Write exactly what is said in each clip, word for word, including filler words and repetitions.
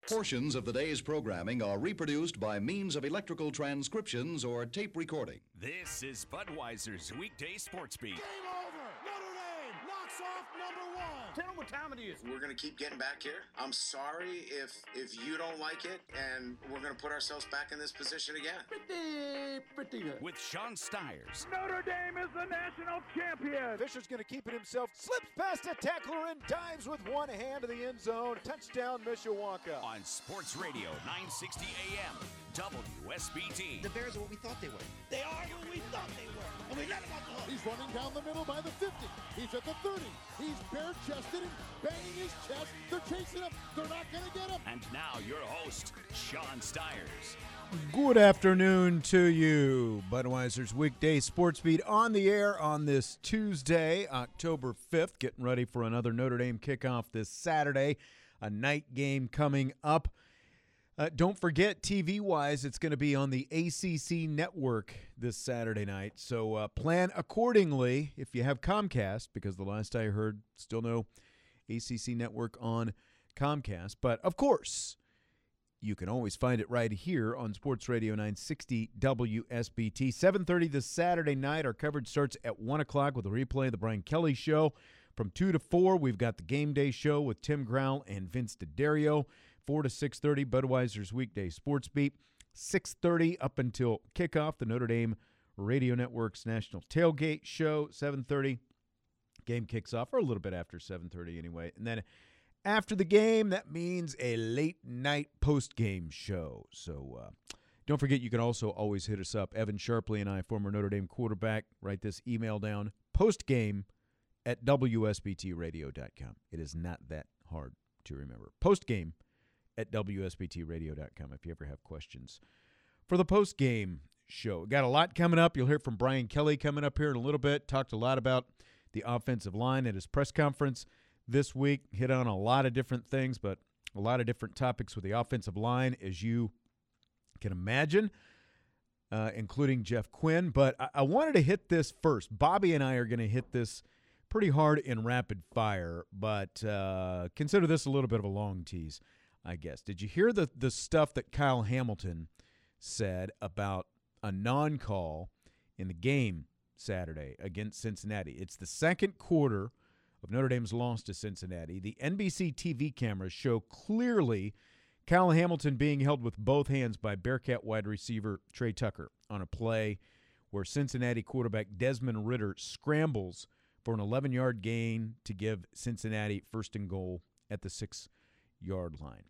Portions of the day's programming are reproduced by means of electrical transcriptions or tape recording. This is Budweiser's Weekday Sports Beat. Game over! Notre Dame knocks off number one! Tell them what time it is. We're going to keep getting back here. I'm sorry if if you don't like it, and we're going to put ourselves back in this position again. Pretty, pretty good. With Sean Stiers. Notre Dame is the national champion. Fisher's going to keep it himself. Slips past a tackler and dives with one hand to the end zone. Touchdown, Mishawaka. On Sports Radio nine sixty A M, W S B T. The Bears are what we thought they were. They are what we thought they were. And we let them off the hook. He's running down the middle by the fifty. He's at the thirty. He's bare-chested and banging his chest. They're chasing him. They're not going to get him. And now your host, Sean Stiers. Good afternoon to you. Budweiser's Weekday Sports Beat on the air on this Tuesday, October fifth. Getting ready for another Notre Dame kickoff this Saturday. A night game coming up. Uh, don't forget, T V-wise, it's going to be on the A C C network this Saturday night. So uh, plan accordingly if you have Comcast, because the last I heard, still no A C C network on Comcast. But, of course, you can always find it right here on Sports Radio nine sixty W S B T. seven thirty this Saturday night. Our coverage starts at one o'clock with a replay of the Brian Kelly Show. From two to four, we've got the Game Day Show with Tim Growl and Vince D'Addario. four to six thirty, Budweiser's Weekday Sports Beat. six thirty up until kickoff, the Notre Dame Radio Network's National Tailgate Show. seven thirty, game kicks off, or a little bit after seven thirty anyway. And then after the game, that means a late-night post-game show. So uh, don't forget, you can also always hit us up. Evan Sharpley and I, former Notre Dame quarterback, write this email down, postgame at W S B T radio dot com. It is not that hard to remember. Postgame at W S B T radio dot com if you ever have questions for the postgame show. Got a lot coming up. You'll hear from Brian Kelly coming up here in a little bit. Talked a lot about the offensive line at his press conference this week. Hit on a lot of different things, but a lot of different topics with the offensive line, as you can imagine, uh, including Jeff Quinn. But I-, I wanted to hit this first. Bobby and I are going to hit this pretty hard in rapid fire, but uh, consider this a little bit of a long tease, I guess. Did you hear the, the stuff that Kyle Hamilton said about a non-call in the game Saturday against Cincinnati? It's the second quarter of Notre Dame's loss to Cincinnati. The N B C T V cameras show clearly Kyle Hamilton being held with both hands by Bearcat wide receiver Trey Tucker on a play where Cincinnati quarterback Desmond Ridder scrambles for an eleven-yard gain to give Cincinnati first and goal at the six-yard line.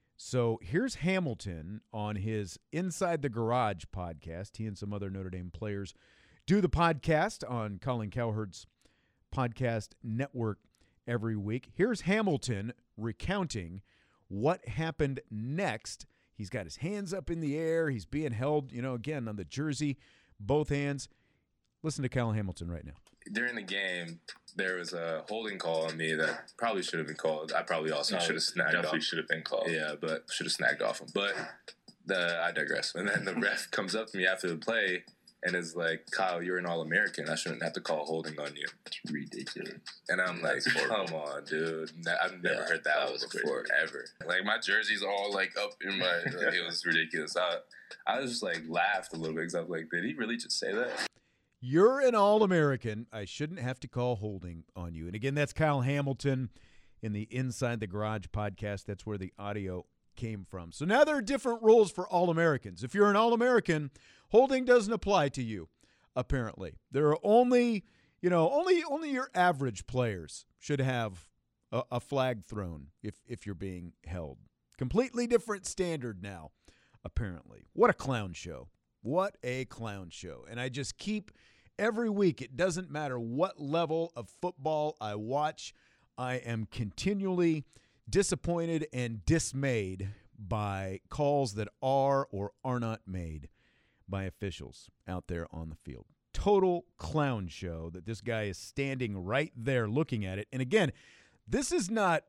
So here's Hamilton on his Inside the Garage podcast. He and some other Notre Dame players do the podcast on Colin Cowherd's podcast network every week. Here's Hamilton recounting what happened next. He's got his hands up in the air. He's being held, you know, again, on the jersey, both hands. Listen to Kyle Hamilton right now. During the game, there was a holding call on me that probably should have been called. I probably also no, should have snagged definitely off. should have been called. Yeah, but should have snagged off him. But the, I digress. And then the ref comes up to me after the play and is like, Kyle, you're an All-American. I shouldn't have to call holding on you. It's ridiculous. And I'm like, come on, dude. I've never yeah, heard that, that one before, crazy. ever. Like, my jersey's all, like, up in my – like, it was ridiculous. I, I was just, like, laughed a little bit because I was like, did he really just say that? You're an All-American. I shouldn't have to call holding on you. And, again, that's Kyle Hamilton in the Inside the Garage podcast. That's where the audio came from. So now there are different rules for All-Americans. If you're an All-American, holding doesn't apply to you, apparently. There are only, you know, only only your average players should have a, a flag thrown if, if you're being held. Completely different standard now, apparently. What a clown show. What a clown show. And I just keep – every week, it doesn't matter what level of football I watch, I am continually disappointed and dismayed by calls that are or are not made by officials out there on the field. Total clown show that this guy is standing right there looking at it. And again, this is not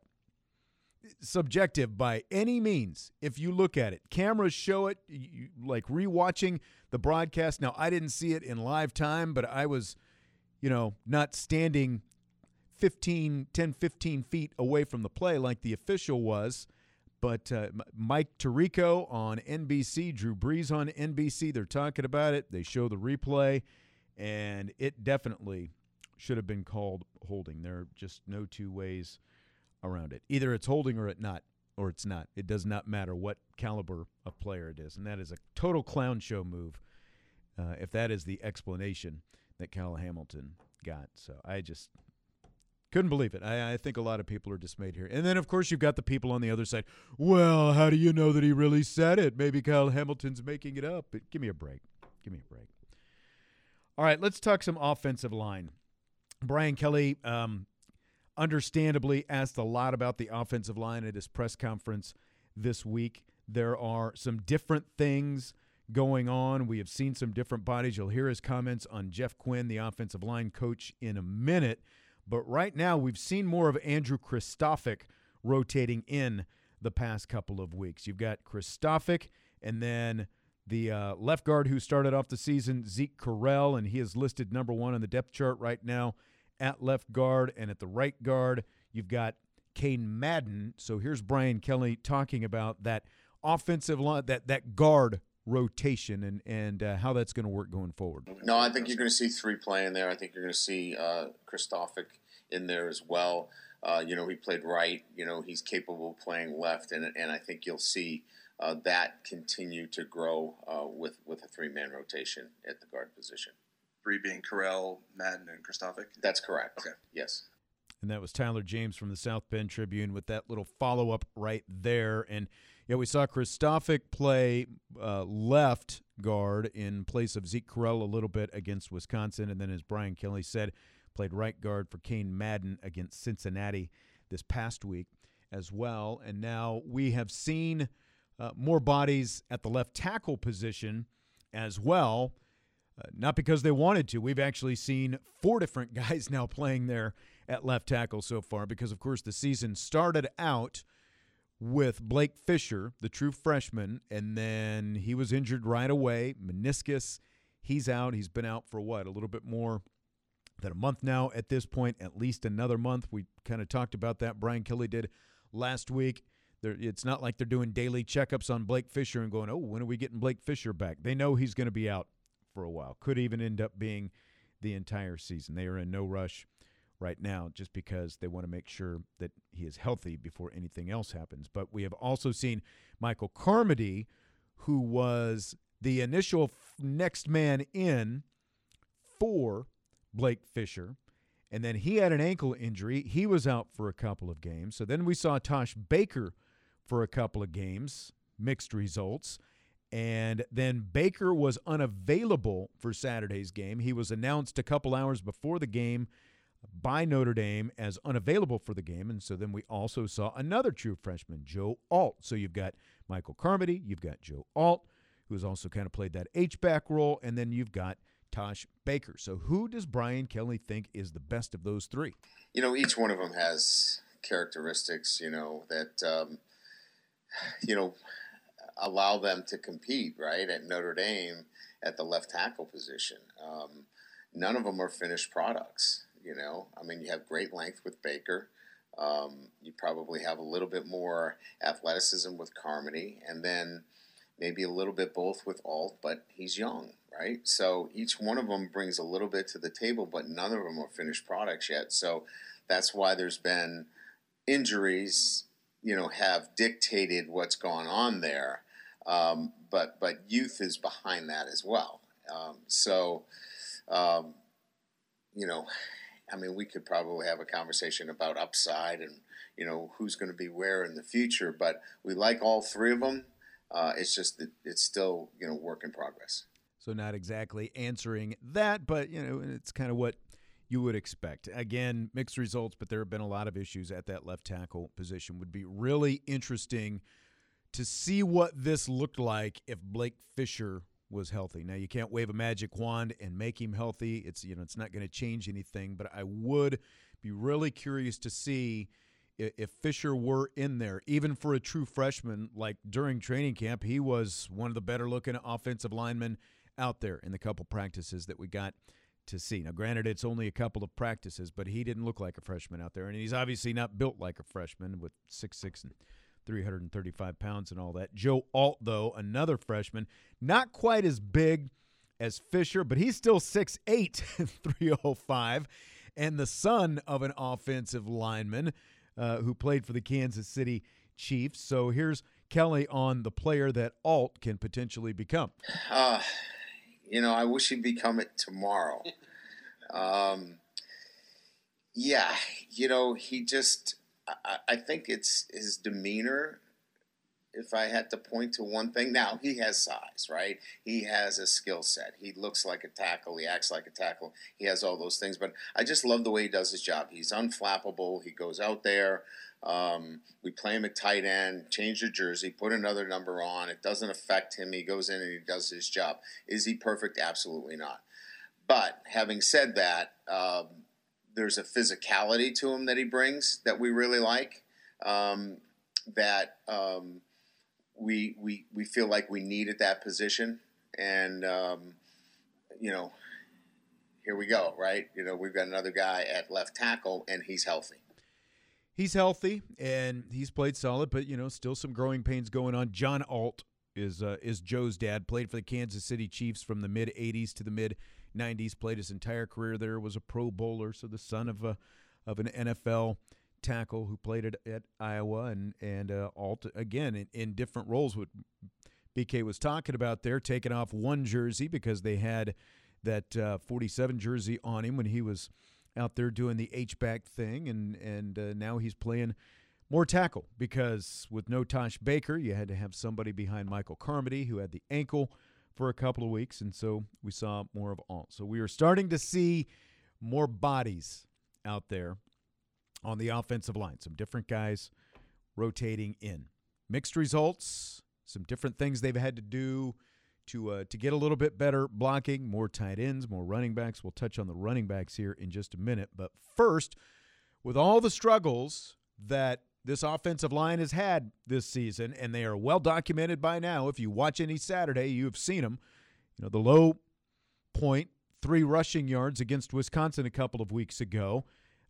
subjective by any means. If you look at it, cameras show it, you, like rewatching the broadcast. Now, I didn't see it in live time, but I was, you know, not standing fifteen, ten, fifteen feet away from the play like the official was. But uh, Mike Tirico on N B C, Drew Brees on N B C, they're talking about it. They show the replay, and it definitely should have been called holding. There are just no two ways around it. Either it's holding or it not, or it's not. It does not matter what caliber of player it is, and that is a total clown show move uh, if that is the explanation that Kyle Hamilton got. So I just – couldn't believe it. I, I think a lot of people are dismayed here. And then, of course, you've got the people on the other side. Well, how do you know that he really said it? Maybe Kyle Hamilton's making it up. But give me a break. Give me a break. All right, let's talk some offensive line. Brian Kelly um, understandably asked a lot about the offensive line at his press conference this week. There are some different things going on. We have seen some different bodies. You'll hear his comments on Jeff Quinn, the offensive line coach, in a minute. But right now, we've seen more of Andrew Kristofic rotating in the past couple of weeks. You've got Kristofic, and then the uh, left guard who started off the season, Zeke Correll, and he is listed number one on the depth chart right now at left guard. And at the right guard, you've got Kane Madden. So here's Brian Kelly talking about that offensive line, that that guard rotation, and and uh, how that's going to work going forward. No, I think you're going to see three playing there. I think you're going to see uh, Kristofic in there as well. Uh, you know, he played right. You know, he's capable of playing left, and and I think you'll see uh, that continue to grow uh, with with a three-man rotation at the guard position. Three being Correll, Madden, and Kristofic? That's correct. Okay. Yes. And that was Tyler James from the South Bend Tribune with that little follow-up right there. And, yeah, we saw Kristofic play uh, left guard in place of Zeke Correll a little bit against Wisconsin. And then, as Brian Kelly said, played right guard for Kane Madden against Cincinnati this past week as well. And now we have seen uh, more bodies at the left tackle position as well. Uh, not because they wanted to. We've actually seen four different guys now playing there at left tackle so far because, of course, the season started out with Blake Fisher, the true freshman, and then he was injured right away, meniscus. He's out. He's been out for what, a little bit more than a month now at this point, at least another month. We kind of talked about that. Brian Kelly did last week. They're, it's not like they're doing daily checkups on Blake Fisher and going, oh, when are we getting Blake Fisher back? They know he's going to be out for a while. Could even end up being the entire season. They are in no rush right now just because they want to make sure that he is healthy before anything else happens. But we have also seen Michael Carmody, who was the initial f- next man in for Blake Fisher, and then he had an ankle injury. He was out for a couple of games. So then we saw Tosh Baker for a couple of games, mixed results. And then Baker was unavailable for Saturday's game. He was announced a couple hours before the game by Notre Dame as unavailable for the game. And so then we also saw another true freshman, Joe Alt. So you've got Michael Carmody, you've got Joe Alt, who's also kind of played that H-back role, and then you've got Tosh Baker. So who does Brian Kelly think is the best of those three? You know, each one of them has characteristics, you know, that, um, you know, allow them to compete, right, at Notre Dame at the left tackle position. Um, none of them are finished products, you know. I mean, you have great length with Baker. Um, you probably have a little bit more athleticism with Carmody, and then maybe a little bit both with Alt, but he's young, right? So each one of them brings a little bit to the table, but none of them are finished products yet. So that's why there's been injuries, you know, have dictated what's gone on there. Um, but but youth is behind that as well. Um, so, um, you know, I mean, we could probably have a conversation about upside and, you know, who's going to be where in the future. But we like all three of them. Uh, it's just that it's still, you know, work in progress. So not exactly answering that, but, you know, it's kind of what you would expect. Again, mixed results, but there have been a lot of issues at that left tackle position. Would be really interesting to see what this looked like if Blake Fisher was healthy. Now, you can't wave a magic wand and make him healthy. It's, you know, it's not going to change anything, but I would be really curious to see if, if Fisher were in there, even for a true freshman. Like during training camp, he was one of the better looking offensive linemen out there in the couple practices that we got to see. Now, granted, it's only a couple of practices, but he didn't look like a freshman out there, and he's obviously not built like a freshman with six six and three hundred thirty-five pounds and all that. Joe Alt, though, another freshman, not quite as big as Fisher, but he's still six eight, three oh five, and the son of an offensive lineman uh, who played for the Kansas City Chiefs. So here's Kelly on the player that Alt can potentially become. Uh, you know, I wish he'd become it tomorrow. um, yeah, you know, he just, I, I think it's his demeanor. If I had to point to one thing, now he has size, right? He has a skill set. He looks like a tackle. He acts like a tackle. He has all those things. But I just love the way he does his job. He's unflappable. He goes out there. Um, we play him at tight end, change the jersey, put another number on. It doesn't affect him. He goes in and he does his job. Is he perfect? Absolutely not. But having said that, um, there's a physicality to him that he brings that we really like, um, that um, – We, we we feel like we needed that position, and um, you know, here we go, right? You know, we've got another guy at left tackle, and he's healthy. He's healthy, and he's played solid, but you know, still some growing pains going on. John Alt is uh, is Joe's dad. Played for the Kansas City Chiefs from the mid eighties to the mid nineties. Played his entire career there. Was a Pro Bowler, so the son of a of an N F L tackle who played at, at Iowa, and and uh, Alt again in, in different roles. What B K was talking about there, taking off one jersey because they had that uh, forty-seven jersey on him when he was out there doing the H-back thing, and and uh, now he's playing more tackle because with no Tosh Baker, you had to have somebody behind Michael Carmody who had the ankle for a couple of weeks, and so we saw more of Alt. So we are starting to see more bodies out there on the offensive line, some different guys rotating in. Mixed results, some different things they've had to do to uh, to get a little bit better blocking, more tight ends, more running backs. We'll touch on the running backs here in just a minute. But first, with all the struggles that this offensive line has had this season, and they are well documented by now. If you watch any Saturday, you have seen them. You know, the low point, three rushing yards against Wisconsin a couple of weeks ago.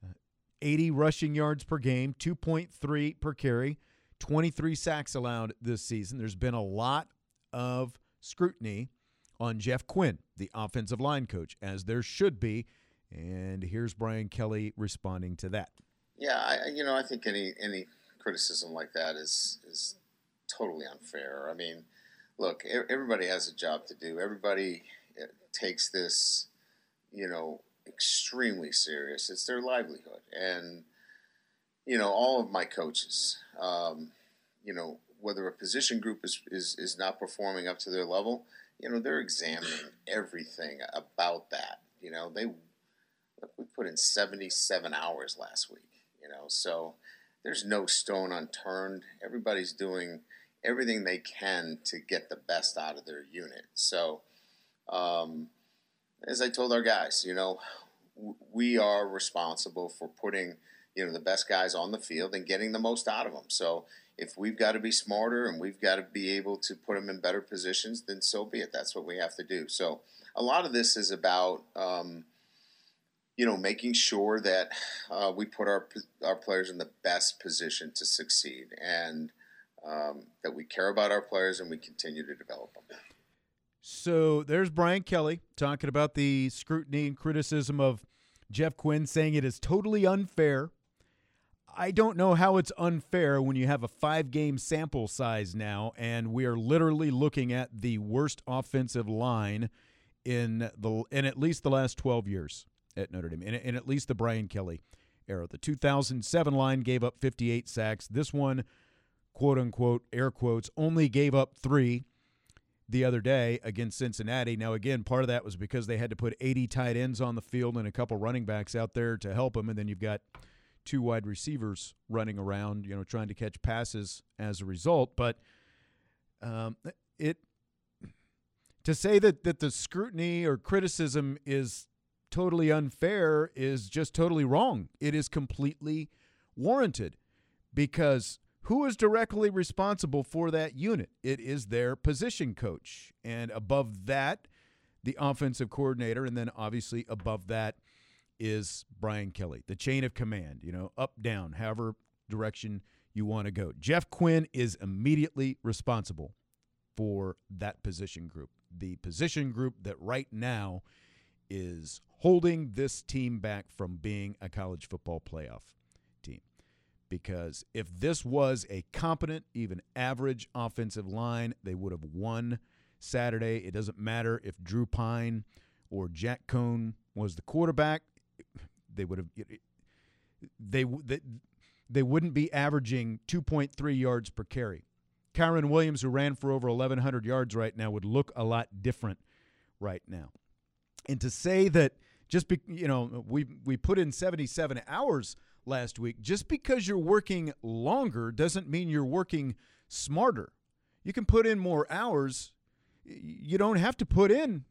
eighty rushing yards per game, two point three per carry, twenty-three sacks allowed this season. There's been a lot of scrutiny on Jeff Quinn, the offensive line coach, as there should be. And here's Brian Kelly responding to that. Yeah, I, you know, I think any any criticism like that is is totally unfair. I mean, look, everybody has a job to do. Everybody takes this, you know, extremely serious. It's their livelihood. And, you know, all of my coaches, um, you know, whether a position group is, is, is not performing up to their level, you know, they're examining everything about that. You know, they we put in seventy-seven hours last week, you know, so there's no stone unturned. Everybody's doing everything they can to get the best out of their unit. So, um, as I told our guys, you know, w- we are responsible for putting, you know, the best guys on the field and getting the most out of them. So if we've got to be smarter and we've got to be able to put them in better positions, then so be it. That's what we have to do. So a lot of this is about, um, you know, making sure that uh, we put our our players in the best position to succeed, and um, that we care about our players and we continue to develop them. So there's Brian Kelly talking about the scrutiny and criticism of Jeff Quinn, saying it is totally unfair. I don't know how it's unfair when you have a five-game sample size now, and we are literally looking at the worst offensive line in the in at least the last twelve years at Notre Dame, in, in at least the Brian Kelly era. The two thousand seven line gave up fifty-eight sacks. This one, quote-unquote, air quotes, only gave up three the other day against Cincinnati. Now, again, part of that was because they had to put eighty tight ends on the field and a couple running backs out there to help them, and then you've got two wide receivers running around, you know, trying to catch passes as a result. But um, it to say that that the scrutiny or criticism is totally unfair is just totally wrong. It is completely warranted, because who is directly responsible for that unit? It is their position coach. And above that, the offensive coordinator. And then obviously above that is Brian Kelly, the chain of command, you know, up, down, however direction you want to go. Jeff Quinn is immediately responsible for that position group, the position group that right now is holding this team back from being a college football playoff team. Because if this was a competent, even average offensive line, they would have won Saturday. It doesn't matter if Drew Pine or Jack Cohn was the quarterback. They would have they they, they wouldn't be averaging two point three yards per carry. Kyron Williams, who ran for over eleven hundred yards right now, would look a lot different right now. And to say that just be, you know, we we put in seventy-seven hours last week, just because you're working longer doesn't mean you're working smarter. You can put in more hours. You don't have to put in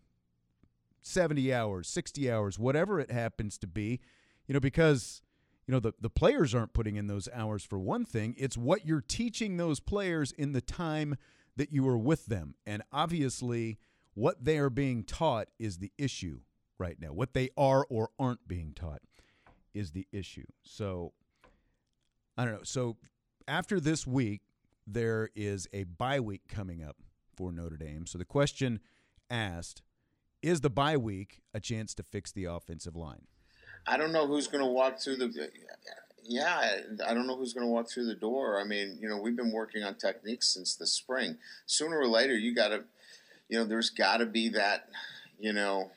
seventy hours, sixty hours, whatever it happens to be, you know, because, you know, the, the players aren't putting in those hours for one thing. It's what you're teaching those players in the time that you are with them. And obviously what they are being taught is the issue right now. What they are or aren't being taught is the issue. So, I don't know. So, after this week, there is a bye week coming up for Notre Dame. So, the question asked, is the bye week a chance to fix the offensive line? I don't know who's going to walk through the – yeah, I don't know who's going to walk through the door. I mean, you know, we've been working on techniques since the spring. Sooner or later, you got to – you know, there's got to be that, you know,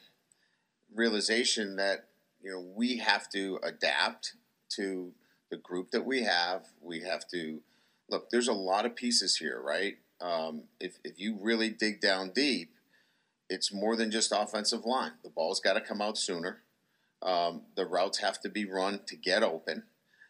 realization that, you know, we have to adapt to the group that we have. We have to – look, there's a lot of pieces here, right? Um, if, if you really dig down deep, it's more than just offensive line. The ball's got to come out sooner. Um, the routes have to be run to get open.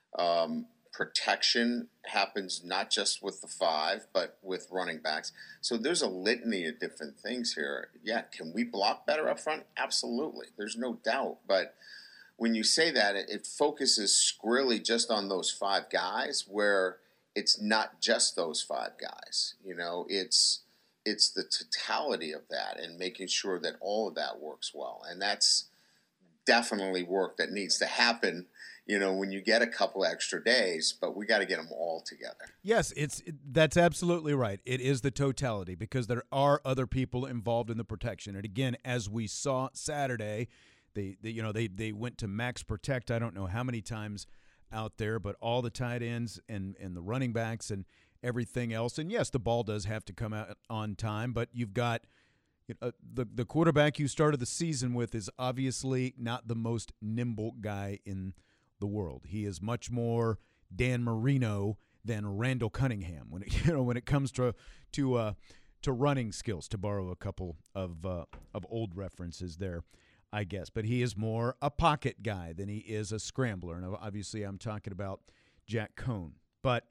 Um, protection happens not just with the five, but with running backs. So there's a litany of different things here. Yeah, can we block better up front? Absolutely. There's no doubt. But when you say that, it, it focuses squarely just on those five guys, where it's not just those five guys. You know, it's it's the totality of that and making sure that all of that works well. And that's definitely work that needs to happen, you know, when you get a couple extra days, but we got to get them all together. Yes, it's it, that's absolutely right. It is the totality, because there are other people involved in the protection. And again, as we saw Saturday, they, they you know, they they went to max protect. I don't know how many times out there, but all the tight ends and and the running backs and everything else. And yes, the ball does have to come out on time, but you've got you know, the the quarterback you started the season with is obviously not the most nimble guy in the world. He is much more Dan Marino than Randall Cunningham when it, you know when it comes to to uh, to running skills, to borrow a couple of uh, of old references there, I guess. But he is more a pocket guy than he is a scrambler. And obviously I'm talking about Jack Cohn. But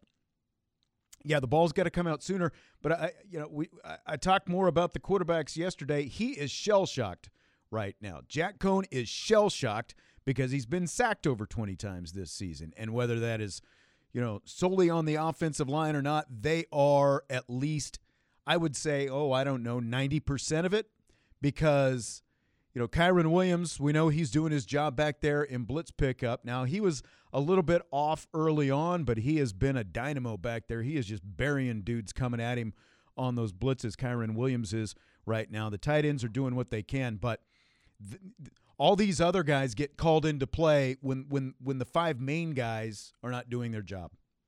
yeah, the ball's got to come out sooner. But I, you know, we I, I talked more about the quarterbacks yesterday. He is shell shocked right now. Jack Cohn is shell shocked because he's been sacked over twenty times this season, and whether that is, you know, solely on the offensive line or not, they are at least, I would say, oh, I don't know, ninety percent of it, because, you know, Kyron Williams, we know he's doing his job back there in blitz pickup. Now, he was a little bit off early on, but he has been a dynamo back there. He is just burying dudes coming at him on those blitzes. Kyron Williams is right now. The tight ends are doing what they can, but th- all these other guys get called into play when, when, when the five main guys are not doing their job.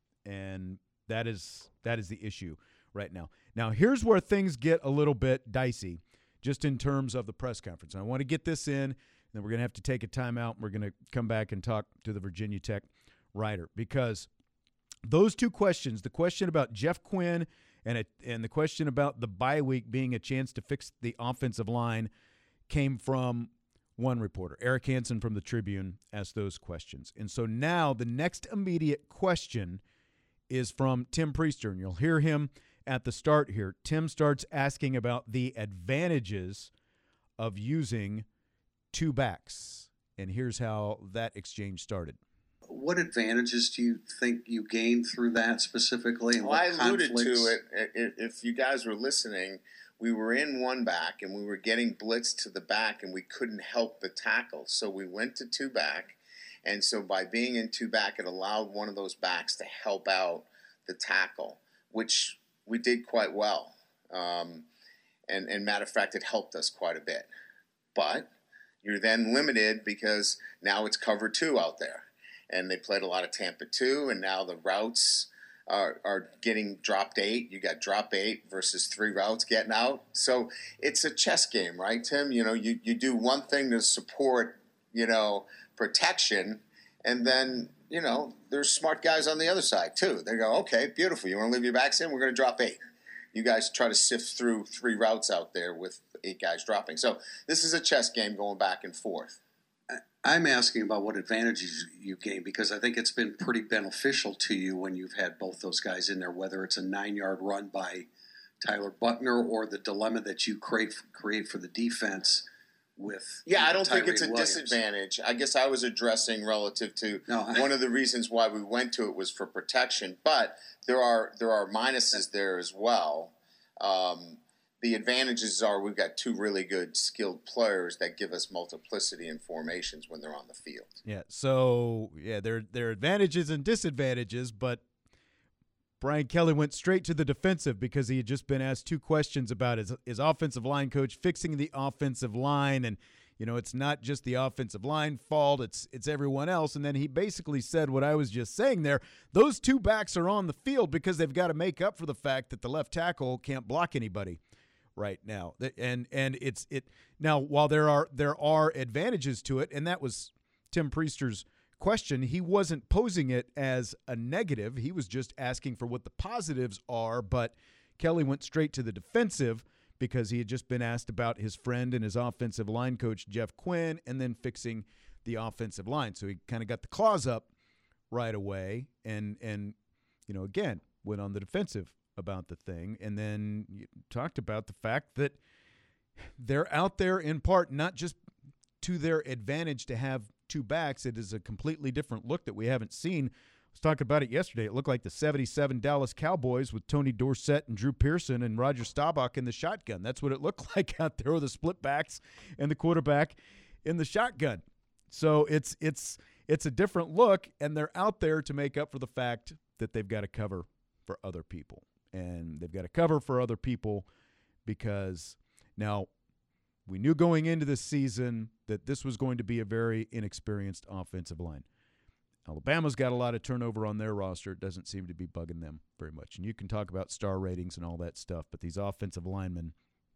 And that is that is the issue right now. Now, here's where things get a little bit dicey, just in terms of the press conference. And I want to get this in, and then we're going to have to take a timeout. We're going to come back and talk to the Virginia Tech writer, because those two questions, the question about Jeff Quinn and a, and the question about the bye week being a chance to fix the offensive line, came from one reporter. Eric Hansen from the Tribune asked those questions. And so now the next immediate question is from Tim Priester, and you'll hear him at the start here. Tim starts asking about the advantages of using two backs, and here's how that exchange started. What advantages do you think you gained through that specifically? And well, I what alluded conflicts? to it. If you guys were listening, we were in one back, and we were getting blitzed to the back, and we couldn't help the tackle. So we went to two back, and so by being in two back, it allowed one of those backs to help out the tackle, which we did quite well. Um, and, and matter of fact, it helped us quite a bit. But you're then limited because now it's cover two out there. And they played a lot of Tampa two, and now the routes are, are getting dropped eight. You got drop eight versus three routes getting out. So it's a chess game, right, Tim? You know, you, you do one thing to support, you know, protection, and then, you know, there's smart guys on the other side too. They go, okay, beautiful. You want to leave your backs in? We're going to drop eight. You guys try to sift through three routes out there with eight guys dropping. So this is a chess game going back and forth. I'm asking about what advantages you gain because I think it's been pretty beneficial to you when you've had both those guys in there, whether it's a nine-yard run by Tyler Buckner or the dilemma that you create create for the defense with Yeah, you know, I don't think Tyree it's a Williams. disadvantage. I guess I was addressing relative to No, I- one of the reasons why we went to it was for protection, but there are there are minuses there as well. Um, The advantages are we've got two really good skilled players that give us multiplicity in formations when they're on the field. Yeah, so, yeah, there, there are advantages and disadvantages, but Brian Kelly went straight to the defensive because he had just been asked two questions about his, his offensive line coach fixing the offensive line. And, you know, it's not just the offensive line fault, it's it's everyone else. And then he basically said what I was just saying there. Those two backs are on the field because they've got to make up for the fact that the left tackle can't block anybody right now. And and it's it now while there are there are advantages to it, and that was Tim Priester's question, he wasn't posing it as a negative. He was just asking for what the positives are, but Kelly went straight to the defensive because he had just been asked about his friend and his offensive line coach, Jeff Quinn, and then fixing the offensive line. So he kind of got the claws up right away and, and you know, again, went on the defensive about the thing, and then you talked about the fact that they're out there in part not just to their advantage to have two backs. It is a completely different look that we haven't seen. I was talking about it yesterday. It looked like the seventy-seven Dallas Cowboys with Tony Dorsett and Drew Pearson and Roger Staubach in the shotgun. That's what it looked like out there with the split backs and the quarterback in the shotgun. So it's it's it's a different look, and they're out there to make up for the fact that they've got to cover for other people. And they've got to cover for other people because now we knew going into this season that this was going to be a very inexperienced offensive line. Alabama's got a lot of turnover on their roster. It doesn't seem to be bugging them very much. And you can talk about star ratings and all that stuff, but these offensive linemen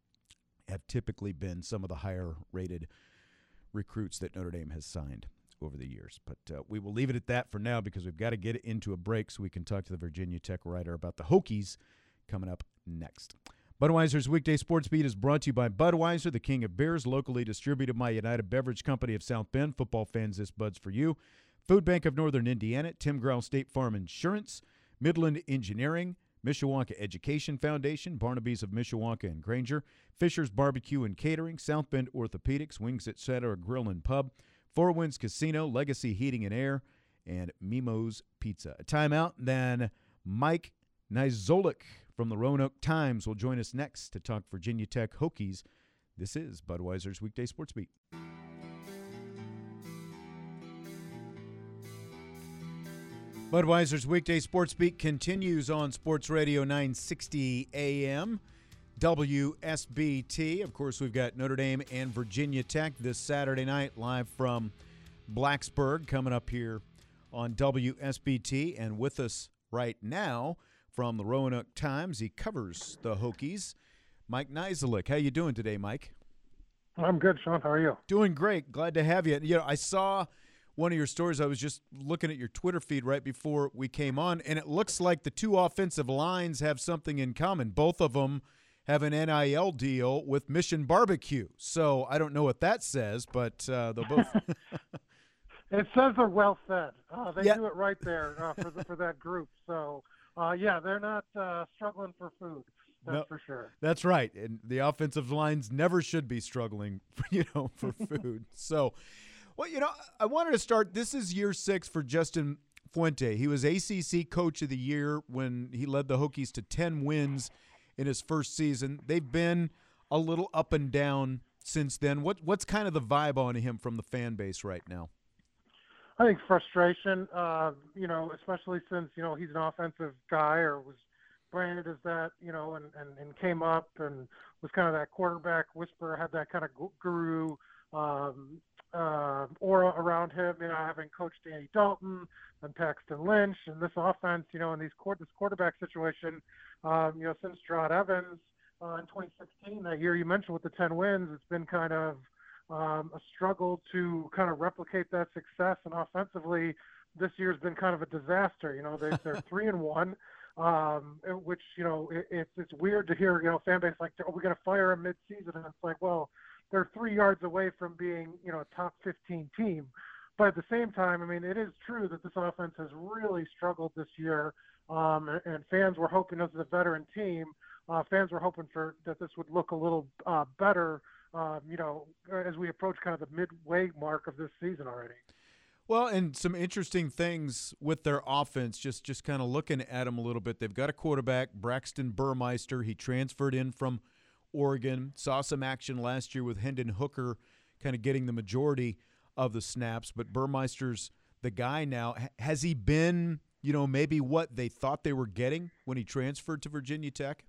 have typically been some of the higher-rated recruits that Notre Dame has signed over the years. But uh, we will leave it at that for now because we've got to get into a break so we can talk to the Virginia Tech writer about the Hokies coming up next. Budweiser's Weekday Sports Beat is brought to you by Budweiser, the king of beers, locally distributed by United Beverage Company of South Bend. Football fans, this Bud's for you. Food Bank of Northern Indiana, Tim Growl State Farm Insurance, Midland Engineering, Mishawaka Education Foundation, Barnaby's of Mishawaka and Granger, Fisher's Barbecue and Catering, South Bend Orthopedics, Wings et cetera Grill and Pub, Four Winds Casino, Legacy Heating and Air, and Mimo's Pizza. A timeout, then Mike Nizolik from the Roanoke Times will join us next to talk Virginia Tech Hokies. This is Budweiser's Weekday Sports Beat. Budweiser's Weekday Sports Beat continues on Sports Radio nine sixty A M, W S B T. Of course, we've got Notre Dame and Virginia Tech this Saturday night live from Blacksburg coming up here on W S B T. And with us right now from the Roanoke Times, he covers the Hokies, Mike Nizolik. How you doing today, Mike? I'm good, Sean. How are you? Doing great. Glad to have you. You know, I saw one of your stories. I was just looking at your Twitter feed right before we came on, and it looks like the two offensive lines have something in common. Both of them have an N I L deal with Mission Barbecue. So I don't know what that says, but uh, they'll both. It says they're well fed. Uh, they Yeah. do it right there uh, for the, for that group. So uh, yeah, they're not uh, struggling for food. That's No. for sure. That's right, and the offensive lines never should be struggling, for, you know, for food. So, well, you know, I wanted to start. This is year six for Justin Fuente. He was A C C Coach of the Year when he led the Hokies to ten wins in his first season. They've been a little up and down since then. What what's kind of the vibe on him from the fan base right now? I think frustration, uh, you know, especially since, you know, he's an offensive guy or was branded as that, you know, and, and, and came up and was kind of that quarterback whisperer, had that kind of guru um, uh, aura around him, you know, having coached Andy Dalton and Paxton Lynch and this offense, you know, in these court, this quarterback situation, um, you know, since Gerard Evans uh, in twenty sixteen, that year you mentioned with the ten wins, it's been kind of um, a struggle to kind of replicate that success. And offensively, this year's been kind of a disaster. You know, they, they're three and one. Um, which, you know, it, it's it's weird to hear, you know, fan base like, oh, we're going to fire him mid-season. And it's like, well, they're three yards away from being, you know, a top fifteen team. But at the same time, I mean, it is true that this offense has really struggled this year. Um, and, and fans were hoping, this is a veteran team, uh, fans were hoping for that this would look a little uh, better, um, you know, as we approach kind of the midway mark of this season already. Well, and some interesting things with their offense, just just kind of looking at them a little bit. They've got a quarterback, Braxton Burmeister. He transferred in from Oregon, saw some action last year with Hendon Hooker kind of getting the majority of the snaps. But Burmeister's the guy now. Has he been, you know, maybe what they thought they were getting when he transferred to Virginia Tech?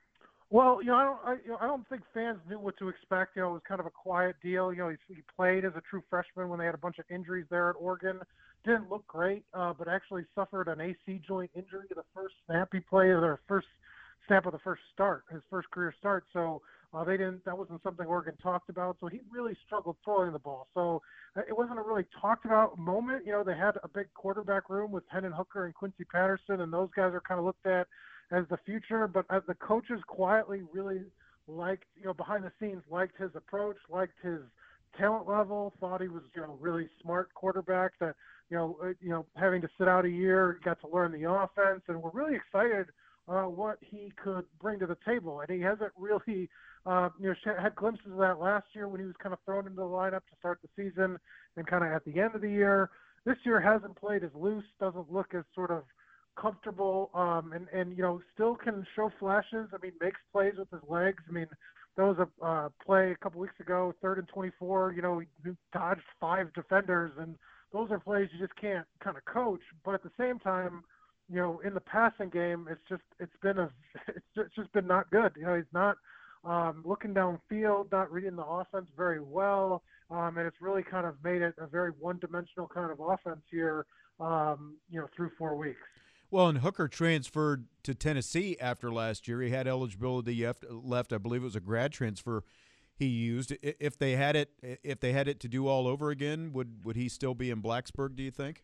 Well, you know, I don't, I, you know, I don't think fans knew what to expect. You know, it was kind of a quiet deal. You know, he, he played as a true freshman when they had a bunch of injuries there at Oregon. Didn't look great, uh, but actually suffered an A C joint injury the first snap he played, or the first snap of the first start, his first career start. So uh, they didn't. That wasn't something Oregon talked about. So he really struggled throwing the ball. So uh, it wasn't a really talked about moment. You know, they had a big quarterback room with Hendon Hooker and Quincy Patterson, and those guys are kind of looked at as the future, but uh, the coaches quietly really liked, you know, behind the scenes, liked his approach, liked his talent level, thought he was, you know, really smart quarterback that, you know, uh, you know, having to sit out a year, got to learn the offense, and we're really excited uh, what he could bring to the table. And he hasn't really, uh, you know, had glimpses of that last year when he was kind of thrown into the lineup to start the season and kind of at the end of the year. This year hasn't played as loose, doesn't look as sort of comfortable, um, and, and, you know, still can show flashes. I mean, makes plays with his legs. I mean, there was a uh, play a couple weeks ago, third and twenty-four, you know, he dodged five defenders, and those are plays you just can't kind of coach. But at the same time, you know, in the passing game, it's just, it's been a, it's just, it's just been not good. You know, he's not um, looking downfield, not reading the offense very well, um, and it's really kind of made it a very one-dimensional kind of offense here, um, you know, through four weeks. Well, and Hooker transferred to Tennessee after last year. He had eligibility left. I believe it was a grad transfer he used. If they had it, if they had it to do all over again, would would he still be in Blacksburg, do you think?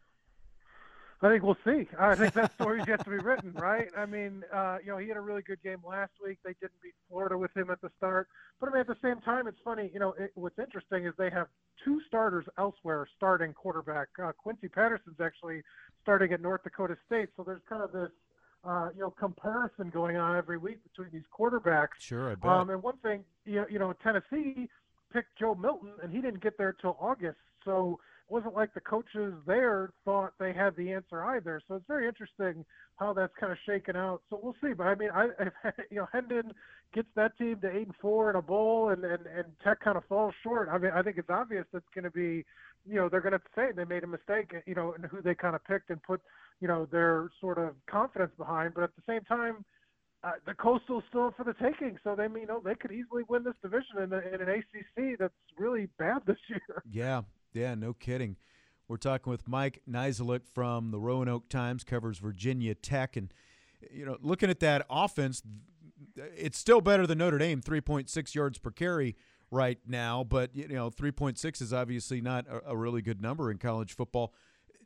I think we'll see. I think that story's yet to be written, right? I mean, uh, you know, he had a really good game last week. They didn't beat Florida with him at the start. But, I mean, at the same time, it's funny. You know, it, what's interesting is they have two starters elsewhere starting quarterback. Uh, Quincy Patterson's actually starting at North Dakota State. So there's kind of this, uh, you know, comparison going on every week between these quarterbacks. Sure, I bet. Um, and one thing, you know, you know, Tennessee picked Joe Milton, and he didn't get there till August. So it wasn't like the coaches there thought they had the answer either. So it's very interesting how that's kind of shaken out. So we'll see. But I mean, I, if, you know, Hendon gets that team to eight and four in a bowl, and, and, and Tech kind of falls short. I mean, I think it's obvious that's going to be, you know, they're going to say they made a mistake, you know, in who they kind of picked and put, you know, their sort of confidence behind. But at the same time, uh, the Coastal's still up for the taking. So they, you know, they could easily win this division in, a, in an A C C that's really bad this year. Yeah. Yeah, no kidding. We're talking with Mike Niziolek from the Roanoke Times, covers Virginia Tech. And, you know, looking at that offense, it's still better than Notre Dame, three point six yards per carry right now. But, you know, three point six is obviously not a, a really good number in college football.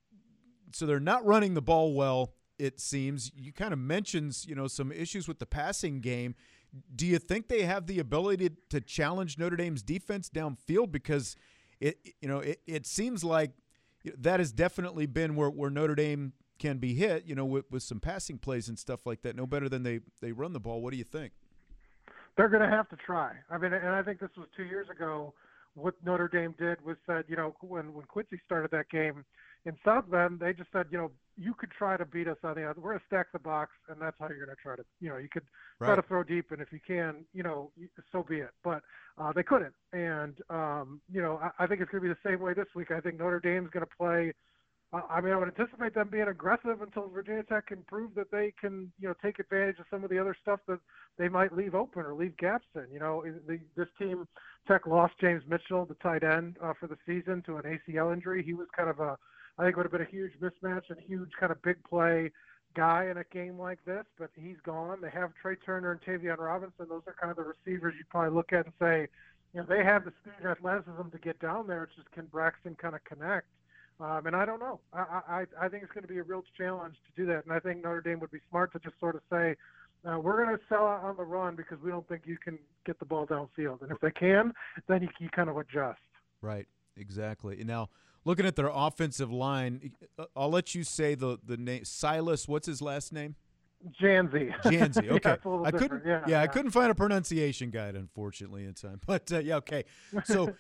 So they're not running the ball well, it seems. You kind of mentioned, you know, some issues with the passing game. Do you think they have the ability to, to challenge Notre Dame's defense downfield? Because – It you know it, it seems like that has definitely been where, where Notre Dame can be hit, you know, with, with some passing plays and stuff like that. No better than they, they run the ball. What do you think? They're going to have to try. I mean, and I think this was two years ago. What Notre Dame did was said, you know, when when Quincy started that game in South Bend, they just said, you know, you could try to beat us on the other. We're going to stack the box, and that's how you're going to try to, you know, you could right. try to throw deep, and if you can, you know, so be it. But uh, they couldn't. And, um, you know, I, I think it's going to be the same way this week. I think Notre Dame's going to play I mean, I would anticipate them being aggressive until Virginia Tech can prove that they can, you know, take advantage of some of the other stuff that they might leave open or leave gaps in. You know, the, this team, Tech lost James Mitchell, the tight end, uh, for the season to an A C L injury. He was kind of a, I think, would have been a huge mismatch and huge kind of big play guy in a game like this, but he's gone. They have Trey Turner and Tavion Robinson. Those are kind of the receivers you'd probably look at and say, you know, they have the speed and athleticism to get down there. It's just, can Braxton kind of connect? Um, and I don't know. I, I, I think it's going to be a real challenge to do that. And I think Notre Dame would be smart to just sort of say, uh, we're going to sell out on the run because we don't think you can get the ball downfield. And if they can, then you, you kind of adjust. Right, exactly. Now, looking at their offensive line, I'll let you say the, the name. Silas, what's his last name? Janzi. Janzi. Okay. Yeah, I couldn't. Yeah, yeah, yeah, I couldn't find a pronunciation guide, unfortunately, in time. But uh, yeah, okay. So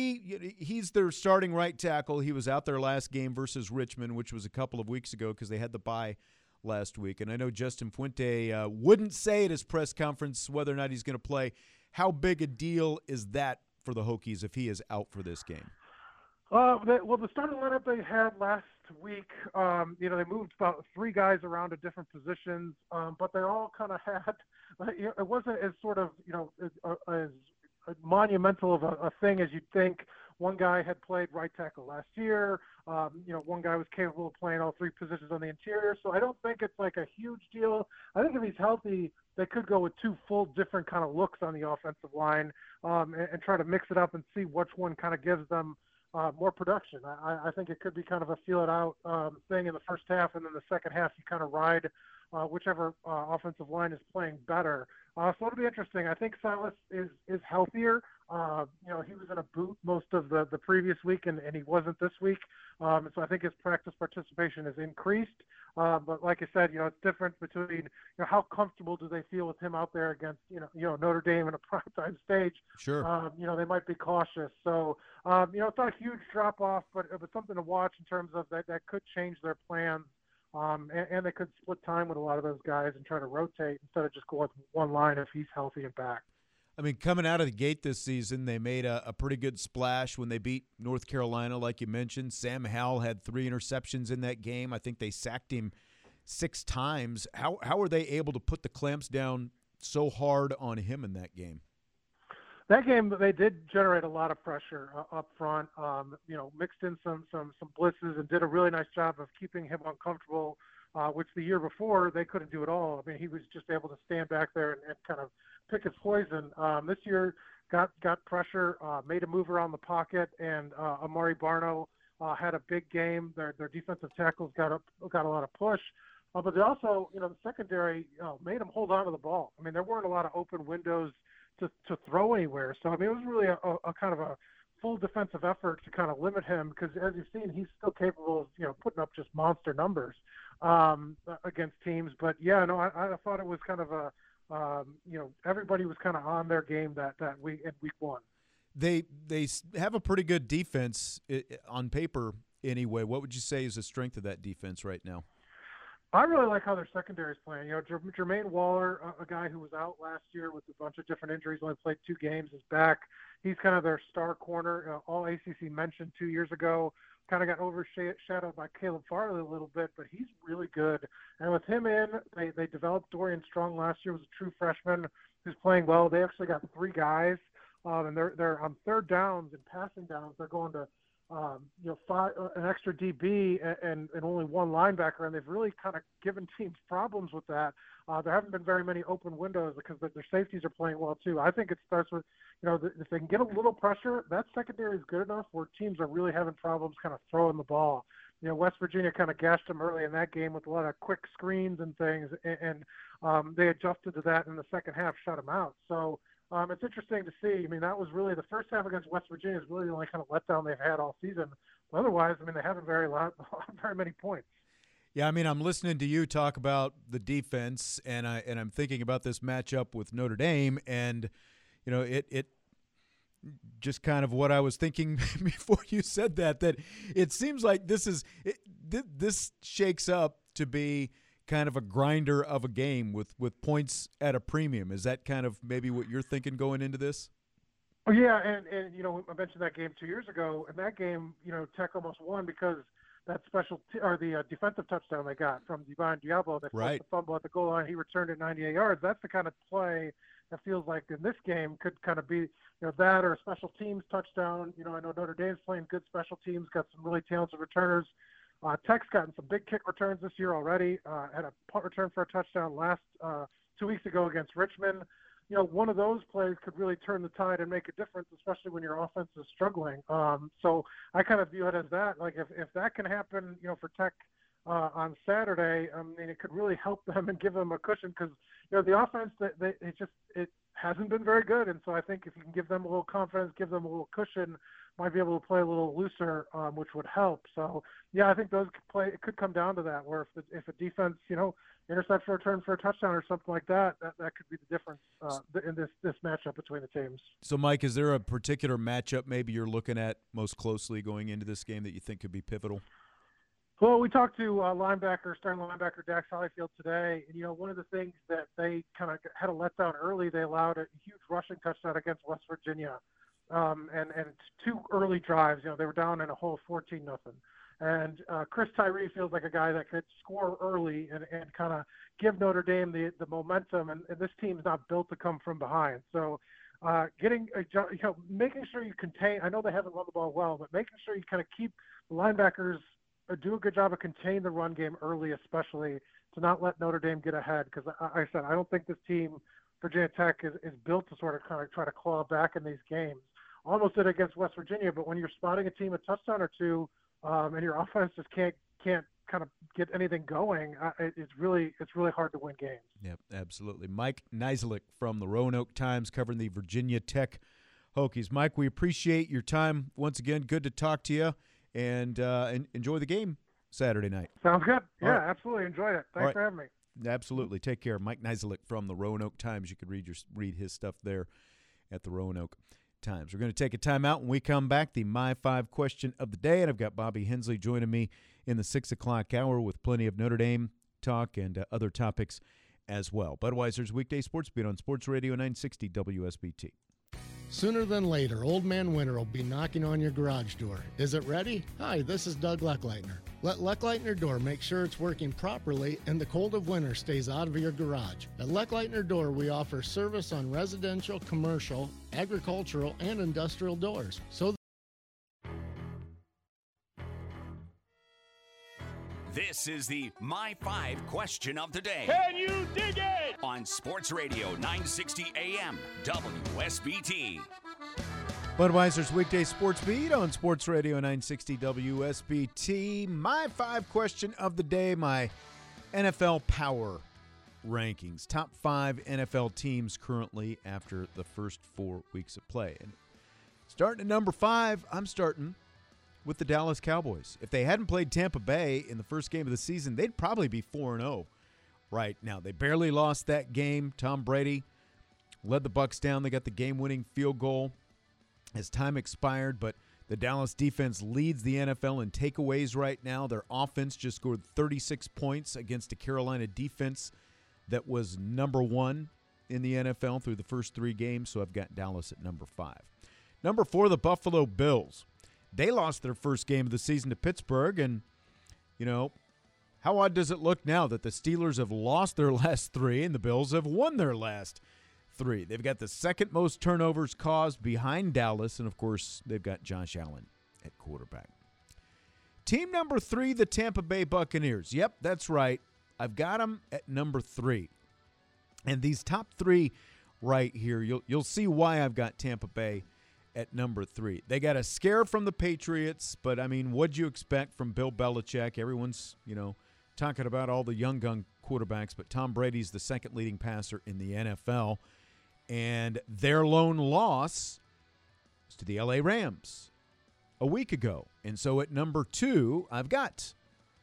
he he's their starting right tackle. He was out there last game versus Richmond, which was a couple of weeks ago because they had the bye last week. And I know Justin Fuente uh, wouldn't say at his press conference whether or not he's going to play. How big a deal is that for the Hokies if he is out for this game? Uh, they, well, the starting lineup they had last week, um, you know, they moved about three guys around to different positions, um, but they all kind of had, you know, it wasn't as sort of, you know, as, as monumental of a, a thing as you'd think. One guy had played right tackle last year. Um, you know, one guy was capable of playing all three positions on the interior. So I don't think it's like a huge deal. I think if he's healthy, they could go with two full different kind of looks on the offensive line um, and, and try to mix it up and see which one kind of gives them Uh, more production. I, I think it could be kind of a feel it out um, thing in the first half, and then the second half you kind of ride uh, whichever uh, offensive line is playing better. Uh, so it'll be interesting. I think Silas is is healthier. Uh, you know, he was in a boot most of the, the previous week, and, and he wasn't this week. Um, so I think his practice participation has increased. Uh, but like I said, you know, it's different between, you know, how comfortable do they feel with him out there against, you know, you know, Notre Dame in a primetime stage. Sure. Um, you know, they might be cautious. So, um, you know, it's not a huge drop off, but but something to watch in terms of that that could change their plans. Um, and, and they could split time with a lot of those guys and try to rotate instead of just go with one line if he's healthy and back. I mean, coming out of the gate this season, they made a, a pretty good splash when they beat North Carolina, like you mentioned. Sam Howell had three interceptions in that game. I think they sacked him six times. How how were they able to put the clamps down so hard on him in that game? That game, they did generate a lot of pressure uh, up front. Um, you know, mixed in some some some blitzes and did a really nice job of keeping him uncomfortable. Uh, which the year before they couldn't do at all. I mean, he was just able to stand back there and, and kind of pick his poison. Um, this year, got got pressure, uh, made a move around the pocket, and uh, Amari Barno uh, had a big game. Their their defensive tackles got a got a lot of push, uh, but they also, you know, the secondary you know, made them hold on to the ball. I mean, there weren't a lot of open windows to to throw anywhere. So I mean, it was really a, a, a kind of a full defensive effort to kind of limit him because, as you've seen, he's still capable of, you know, putting up just monster numbers um, against teams. But yeah, no, I, I thought it was kind of a, um, you know, everybody was kind of on their game that that week in week one. They they have a pretty good defense on paper anyway. What would you say is the strength of that defense right now? I really like how their secondary is playing. You know, Jermaine Waller, a, a guy who was out last year with a bunch of different injuries, only played two games, is back. He's kind of their star corner. Uh, all A C C mentioned two years ago. Kind of got overshadowed by Caleb Farley a little bit, but he's really good. And with him in, they, they developed Dorian Strong last year, was a true freshman who's playing well. They actually got three guys, um, and they're they're on third downs and passing downs. They're going to Um, you know, five, uh, an extra D B and, and, and only one linebacker, and they've really kind of given teams problems with that. Uh, there haven't been very many open windows because their safeties are playing well too. I think it starts with, you know, if they can get a little pressure, that secondary is good enough where teams are really having problems kind of throwing the ball. You know, West Virginia kind of gashed them early in that game with a lot of quick screens and things, and, and um, they adjusted to that in the second half, shut them out. So. Um, it's interesting to see. I mean, that was really the first half against West Virginia is really the only kind of letdown they've had all season. But otherwise, I mean, they haven't very lot, very many points. Yeah, I mean, I'm listening to you talk about the defense, and I and I'm thinking about this matchup with Notre Dame, and you know, it it just kind of what I was thinking before you said that. That it seems like this is it, th- this shakes up to be kind of a grinder of a game with, with points at a premium. Is that kind of maybe what you're thinking going into this? Oh, yeah, and, and, you know, I mentioned that game two years ago. In that game, you know, Tech almost won because that special t- or the uh, defensive touchdown they got from Divine Diablo. They Right. forced the fumble at the goal line. He returned it ninety-eight yards. That's the kind of play that feels like in this game could kind of be, you know, that or a special teams touchdown. You know, I know Notre Dame's playing good special teams, got some really talented returners. Uh, Tech's gotten some big kick returns this year already. Uh, had a punt return for a touchdown last uh, two weeks ago against Richmond. You know, one of those plays could really turn the tide and make a difference, especially when your offense is struggling. Um, so I kind of view it as that. Like if, if that can happen, you know, for Tech uh, on Saturday, I mean, it could really help them and give them a cushion because, you know, the offense, they, they, it just it hasn't been very good. And so I think if you can give them a little confidence, give them a little cushion, might be able to play a little looser, um, which would help. So, yeah, I think those could play. It could come down to that, where if the, if a defense, you know, intercepts a return for a touchdown or something like that, that, that could be the difference uh, in this this matchup between the teams. So, Mike, is there a particular matchup maybe you're looking at most closely going into this game that you think could be pivotal? Well, we talked to uh, linebacker, starting linebacker Dax Hollifield today, and you know, one of the things that they kind of had a letdown early, they allowed a huge rushing touchdown against West Virginia. Um, and, and two early drives, you know, they were down in a hole fourteen nothing. And uh, Chris Tyree feels like a guy that could score early and, and kind of give Notre Dame the, the momentum. And, and this team's not built to come from behind. So uh, getting, a, you know, making sure you contain, I know they haven't run the ball well, but making sure you kind of keep the linebackers uh, do a good job of containing the run game early, especially to not let Notre Dame get ahead. Because like I said, I don't think this team, Virginia Tech, is, is built to sort of kind of try to claw back in these games. Almost did against West Virginia, but when you're spotting a team a touchdown or two, um, and your offense just can't can't kind of get anything going, uh, it, it's really it's really hard to win games. Yep, absolutely. Mike Niziolek from the Roanoke Times covering the Virginia Tech Hokies. Mike, we appreciate your time once again. Good to talk to you, and uh, and enjoy the game Saturday night. Sounds good. Yeah, right. Absolutely. Enjoyed it. Thanks right. for having me. Absolutely. Take care. Mike Niziolek from the Roanoke Times. You could read your read his stuff there at the Roanoke Times. We're going to take a timeout. When we come back, the My Five question of the day, and I've got Bobby Hensley joining me in the six o'clock hour with plenty of Notre Dame talk and uh, other topics as well. Budweiser's Weekday Sports Beat on Sports Radio nine sixty W S B T. Sooner than later, Old Man Winter will be knocking on your garage door. Is it ready? Hi, this is Doug Leckleitner. Let Leckleitner Door make sure it's working properly and the cold of winter stays out of your garage. At Leckleitner Door, we offer service on residential, commercial, agricultural, and industrial doors. So This is the My Five question of the day. Can you dig it? On Sports Radio nine sixty A M W S B T. Budweiser's Weekday Sports Beat on Sports Radio nine sixty W S B T. My five question of the day, my N F L power rankings. Top five N F L teams currently after the first four weeks of play. And starting at number five, I'm starting with the Dallas Cowboys. If they hadn't played Tampa Bay in the first game of the season, they'd probably be four and oh right now. They barely lost that game. Tom Brady led the Bucs down. They got the game-winning field goal as time expired, but the Dallas defense leads the N F L in takeaways right now. Their offense just scored thirty-six points against a Carolina defense that was number one in the N F L through the first three games, so I've got Dallas at number five. Number four, the Buffalo Bills. They lost their first game of the season to Pittsburgh, and, you know, how odd does it look now that the Steelers have lost their last three and the Bills have won their last three? They've got the second most turnovers caused behind Dallas, and, of course, they've got Josh Allen at quarterback. Team number three, the Tampa Bay Buccaneers. Yep, that's right. I've got them at number three. And these top three right here, you'll you'll see why I've got Tampa Bay at number three. They got a scare from the Patriots, but, I mean, what'd you expect from Bill Belichick? Everyone's, you know, talking about all the young gun quarterbacks, but Tom Brady's the second leading passer in the N F L. And their lone loss was to the L A Rams a week ago. And so at number two, I've got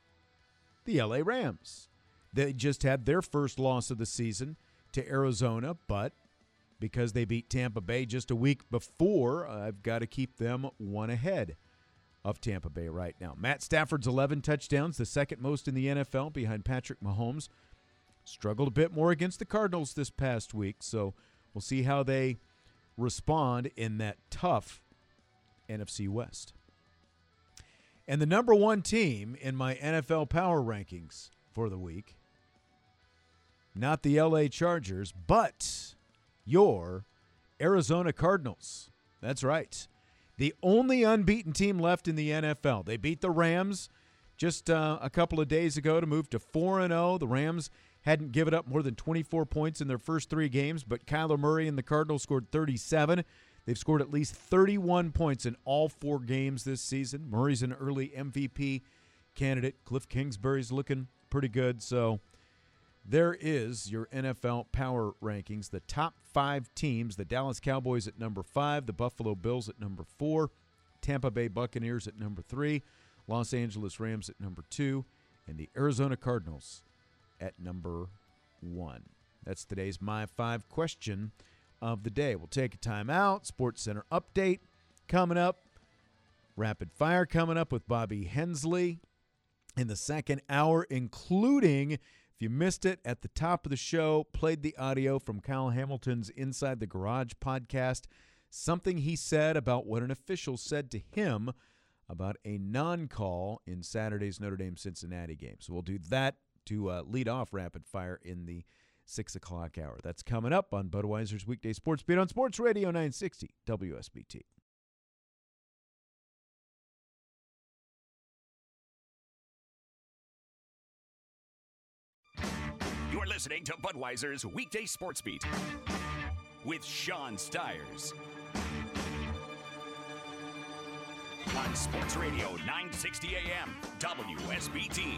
the L A Rams. They just had their first loss of the season to Arizona, but because they beat Tampa Bay just a week before, I've got to keep them one ahead of Tampa Bay right now. Matt Stafford's eleven touchdowns, the second most in the N F L behind Patrick Mahomes. Struggled a bit more against the Cardinals this past week, so we'll see how they respond in that tough N F C West. And the number one team in my N F L power rankings for the week, not the L A Chargers, but your Arizona Cardinals. That's right. The only unbeaten team left in the N F L. They beat the Rams just uh, a couple of days ago to move to four and oh. The Rams hadn't given up more than twenty-four points in their first three games, but Kyler Murray and the Cardinals scored thirty-seven. They've scored at least thirty-one points in all four games this season. Murray's an early M V P candidate. Cliff Kingsbury's looking pretty good. So there is your N F L power rankings. The top five teams, the Dallas Cowboys at number five, the Buffalo Bills at number four, Tampa Bay Buccaneers at number three, Los Angeles Rams at number two, and the Arizona Cardinals at number one. That's today's My Five question of the day. We'll take a time out. Sports Center update coming up. Rapid Fire coming up with Bobby Hensley in the second hour, including, if you missed it at the top of the show, played the audio from Kyle Hamilton's Inside the Garage podcast, something he said about what an official said to him about a non-call in Saturday's Notre Dame-Cincinnati game. So we'll do that to uh, lead off Rapid Fire in the six o'clock hour. That's coming up on Budweiser's Weekday Sports Beat on Sports Radio nine sixty W S B T. You're listening to Budweiser's Weekday Sports Beat with Sean Stiers on Sports Radio nine sixty A M W S B T.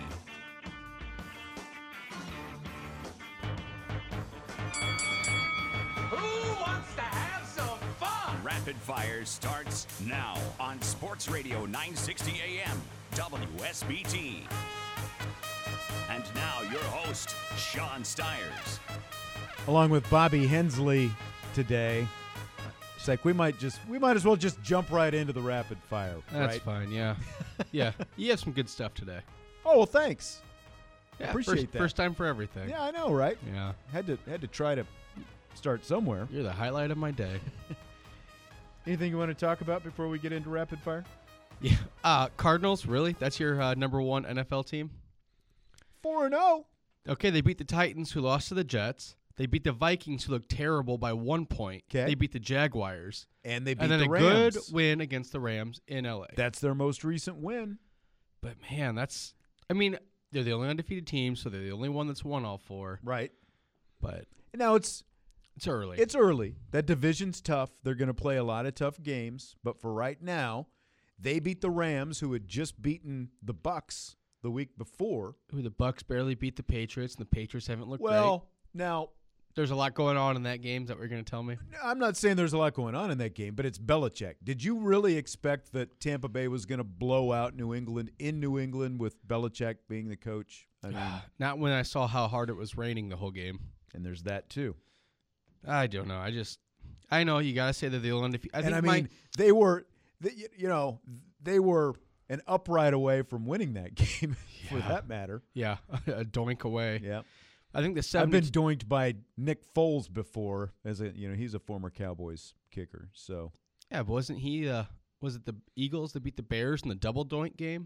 Who wants to have some fun? Rapid Fire starts now on Sports Radio nine sixty A M W S B T. And now your host, Sean Stiers. Along with Bobby Hensley today. It's like we might just we might as well just jump right into the rapid fire. That's right? fine, yeah. Yeah. You have some good stuff today. Oh, well, thanks. Yeah, Appreciate first, that. First time for everything. Yeah, I know, right? Yeah. Had to had to try to start somewhere. You're the highlight of my day. Anything you want to talk about before we get into rapid fire? Yeah. Uh, Cardinals, really? That's your uh, number one N F L team? four and oh. Okay, they beat the Titans, who lost to the Jets. They beat the Vikings, who looked terrible by one point. Okay. They beat the Jaguars. And they beat and then the a Rams. good win against the Rams in L A. That's their most recent win. But, man, that's – I mean, they're the only undefeated team, so they're the only one that's won all four. Right. But now it's it's early. It's early. That division's tough. They're going to play a lot of tough games. But for right now, they beat the Rams, who had just beaten the Bucs the week before. Who the Bucs barely beat the Patriots, and the Patriots haven't looked well, great. now there's a lot going on in that game that we're going to tell me. I'm not saying there's a lot going on in that game, but it's Belichick. Did you really expect that Tampa Bay was going to blow out New England in New England with Belichick being the coach? I mean, not when I saw how hard it was raining the whole game. And there's that too. I don't know. I just, I know you got to say that they're undefeated. I and think I mean, my, they were, they, you know, they were an upright away from winning that game, for Yeah. that matter. Yeah, a doink away. Yeah, I think the I've seven. been doinked by Nick Foles before, as a you know, he's a former Cowboys kicker. So Yeah, but wasn't he? Uh, was it the Eagles that beat the Bears in the double doink game?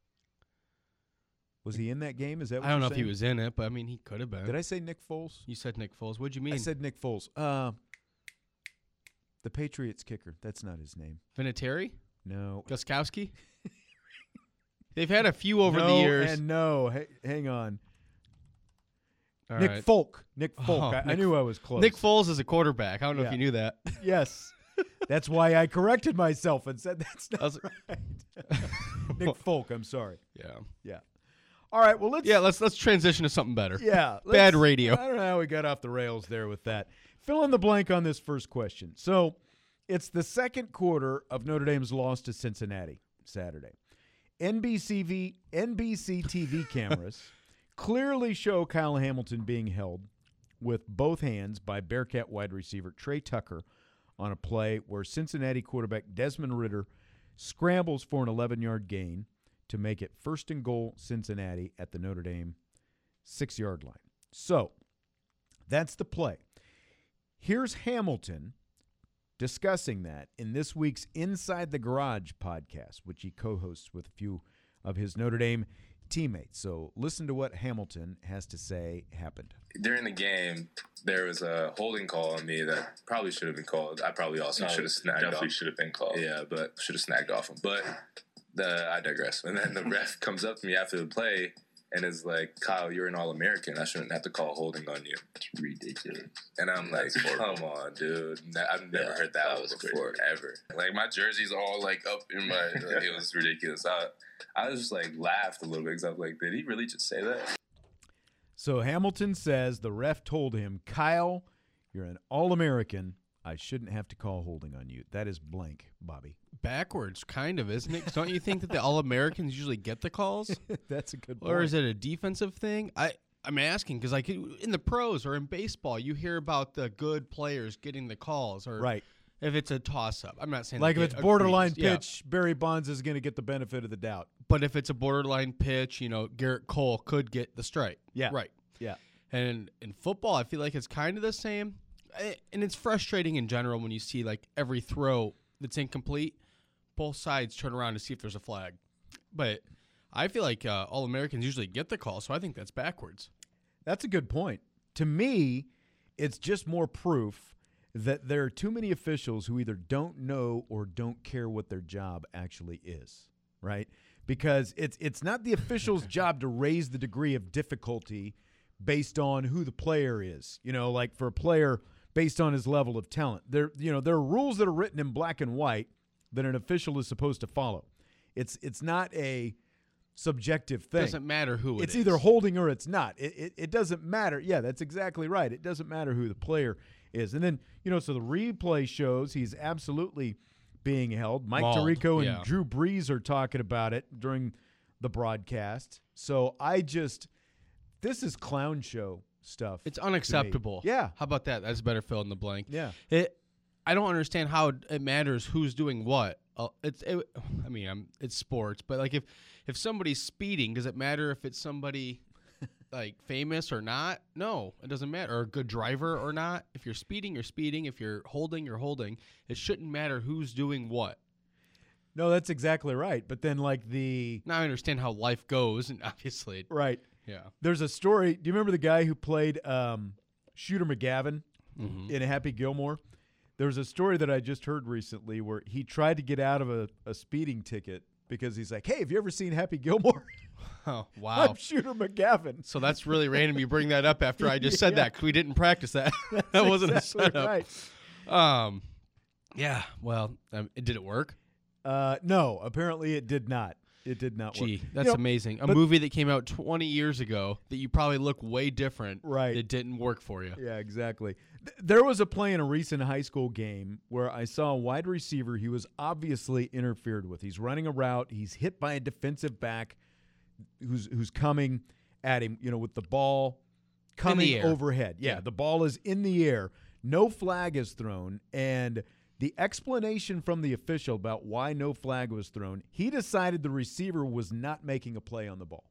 was he in that game? Is that what I don't know you're if he saying? was in it, but I mean, he could have been. Did I say Nick Foles? You said Nick Foles. What'd you mean? I said Nick Foles. Uh, the Patriots kicker. That's not his name. Vinatieri? No. Gostkowski? They've had a few over no the years. And no, H- hang on. All Nick right. Folk. Nick Folk. Oh, I, I Nick- knew I was close. Nick Foles is a quarterback. I don't know Yeah. if you knew that. Yes. That's why I corrected myself and said that's not was- right. Nick Folk, I'm sorry. Yeah. Yeah. All right, well, let's Yeah, let's let's transition to something better. Yeah. Bad let's- radio. I don't know how we got off the rails there with that. Fill in the blank on this first question. So, it's the second quarter of Notre Dame's loss to Cincinnati Saturday. N B C V, N B C T V cameras clearly show Kyle Hamilton being held with both hands by Bearcat wide receiver Trey Tucker on a play where Cincinnati quarterback Desmond Ridder scrambles for an eleven-yard gain to make it first and goal Cincinnati at the Notre Dame six-yard line. So, that's the play. Here's Hamilton discussing that in this week's Inside the Garage podcast, which he co-hosts with a few of his Notre Dame teammates. So listen to what Hamilton has to say happened. During the game, there was a holding call on me that probably should have been called. I probably also No, should have snagged definitely off. should have been called. Yeah, but should have snagged off him. But the I digress. And then the ref comes up to me after the play and is like, Kyle, you're an All-American. I shouldn't have to call holding on you. It's ridiculous. And I'm like, come on, dude. Ne- I've never Yeah, heard that, that one was before, crazy. ever. Like, my jersey's all, like, up in my... Like, it was ridiculous. I, I was just, like, laughed a little bit because I was like, did he really just say that? So Hamilton says the ref told him, Kyle, you're an All-American. I shouldn't have to call holding on you. That is blank, Bobby. Backwards, kind of, isn't it? 'Cause don't you think that the All-Americans usually get the calls? That's a good point. Or is it a defensive thing? I, I'm asking because, like, in the pros or in baseball, you hear about the good players getting the calls. Or Right. if it's a toss-up. I'm not saying Like that if they it's borderline agree. Yeah. pitch, Barry Bonds is going to get the benefit of the doubt. But if it's a borderline pitch, you know, Garrett Cole could get the strike. Yeah. Right. Yeah. And in football, I feel like it's kind of the same. I- And it's frustrating in general when you see, like, every throw that's incomplete, both sides turn around to see if there's a flag. But I feel like uh, All-Americans usually get the call, so I think that's backwards. That's a good point. To me, it's just more proof that there are too many officials who either don't know or don't care what their job actually is, right? Because it's it's not the official's job to raise the degree of difficulty based on who the player is. You know, like for a player based on his level of talent. There you know, there are rules that are written in black and white that an official is supposed to follow. It's it's not a subjective thing. Doesn't matter who it It's is. either holding or it's not. It, it it doesn't matter. Yeah, that's exactly right. It doesn't matter who the player is. And then, you know, so the replay shows he's absolutely being held. Mike Mauled, Tirico and yeah. Drew Brees are talking about it during the broadcast. So I just this is clown show stuff. It's to me. unacceptable. Yeah. How about that? That's better fill in the blank. Yeah. It. I don't understand how it matters who's doing what. Uh, it's. It, I mean, I'm, it's sports, but like if if somebody's speeding, does it matter if it's somebody like famous or not? No, it doesn't matter. Or a good driver or not. If you're speeding, you're speeding. If you're holding, you're holding. It shouldn't matter who's doing what. No, that's exactly right. But then like the Now I understand how life goes, and obviously, right. yeah. There's a story. Do you remember the guy who played um, Shooter McGavin Mhm. in Happy Gilmore? There was a story that I just heard recently where he tried to get out of a, a speeding ticket because he's like, hey, have you ever seen Happy Gilmore? Oh, wow. I'm Shooter McGavin. So that's really random. You bring that up after I just said Yeah. that because we didn't practice that. that That's wasn't exactly a setup. right. Um, yeah. Well, um, did it work? Uh, no, apparently it did not. It did not work. Gee, that's You know, amazing. A but- movie that came out twenty years ago that you probably look way different. Right. It didn't work for you. Yeah, exactly. Th- There was a play in a recent high school game where I saw a wide receiver. He was obviously interfered with. He's running a route. He's hit by a defensive back who's who's coming at him, you know, with the ball coming air. overhead. Yeah, Yeah. the ball is in the air. No flag is thrown. And the explanation from the official about why no flag was thrown, he decided the receiver was not making a play on the ball.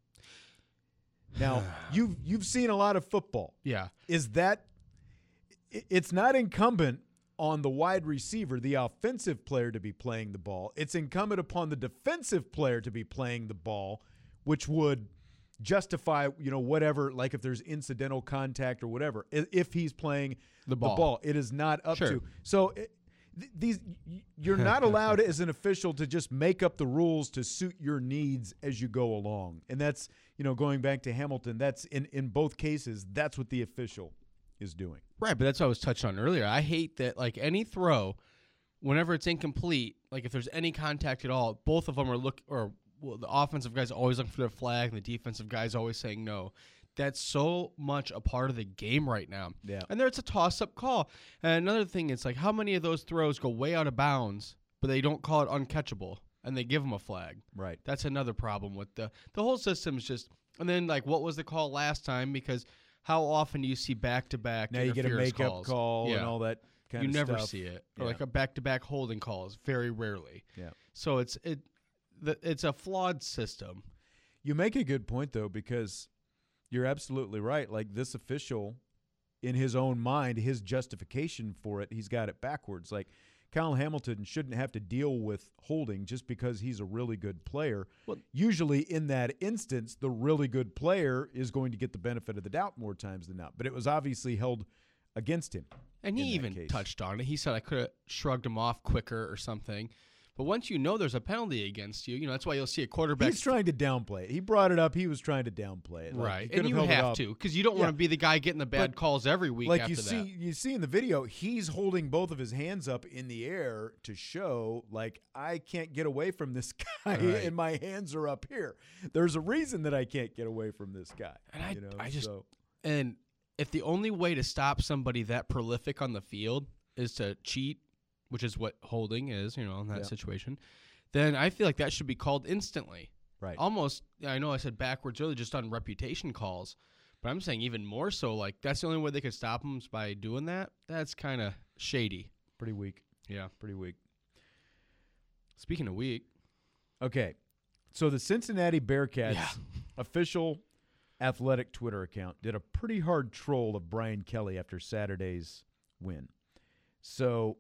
Now, you've you've seen a lot of football. Yeah. Is that i- it's not incumbent on the wide receiver, the offensive player, to be playing the ball. It's incumbent upon the defensive player to be playing the ball, which would justify, you know, whatever, like if there's incidental contact or whatever, i- if he's playing The ball. the ball. It is not up Sure. to. So it, th- these y- you're not allowed as an official to just make up the rules to suit your needs as you go along. And that's, you know, going back to Hamilton, that's in, in both cases, that's what the official is doing. Right, but that's what I was touched on earlier. I hate that, like, any throw, whenever it's incomplete, like if there's any contact at all, both of them are look or well, the offensive guy's always looking for their flag, and the defensive guy's always saying no. That's so much a part of the game right now. Yeah. And there it's a toss-up call. And another thing, it's like how many of those throws go way out of bounds, but they don't call it uncatchable, and they give them a flag. Right. That's another problem with the the whole system's just. And then, like, what was the call last time? Because how often do you see back-to-back Now you get a interference makeup calls? call Yeah. and all that kind you of never stuff. see it, or Yeah. like a back-to-back holding calls, very rarely. Yeah. So it's it, the, it's a flawed system. You make a good point, though, because you're absolutely right. Like, this official in his own mind, his justification for it, he's got it backwards. Like, Kyle Hamilton shouldn't have to deal with holding just because he's a really good player. Well, usually in that instance, the really good player is going to get the benefit of the doubt more times than not. But it was obviously held against him. And he even case. touched on it. He said, I could have shrugged him off quicker or something. But once you know there's a penalty against you, you know, that's why you'll see a quarterback. He's trying to downplay it. He brought it up. He was trying to downplay it. Like, right. he And you held it have up. to, because you don't Yeah. want to be the guy getting the bad But, calls every week like after you see, that. you see in the video, he's holding both of his hands up in the air to show, like, I can't get away from this guy, Right. and my hands are up here. There's a reason that I can't get away from this guy. And I, you know? I just, so. and if the only way to stop somebody that prolific on the field is to cheat, which is what holding is, you know, in that Yeah. situation, then I feel like that should be called instantly. Right. Almost, I know I said backwards earlier, just on reputation calls, but I'm saying even more so, like, that's the only way they could stop them is by doing that. That's kind of shady. Pretty weak. Yeah. Pretty weak. Speaking of weak. Okay. So the Cincinnati Bearcats Yeah. official athletic Twitter account did a pretty hard troll of Brian Kelly after Saturday's win. So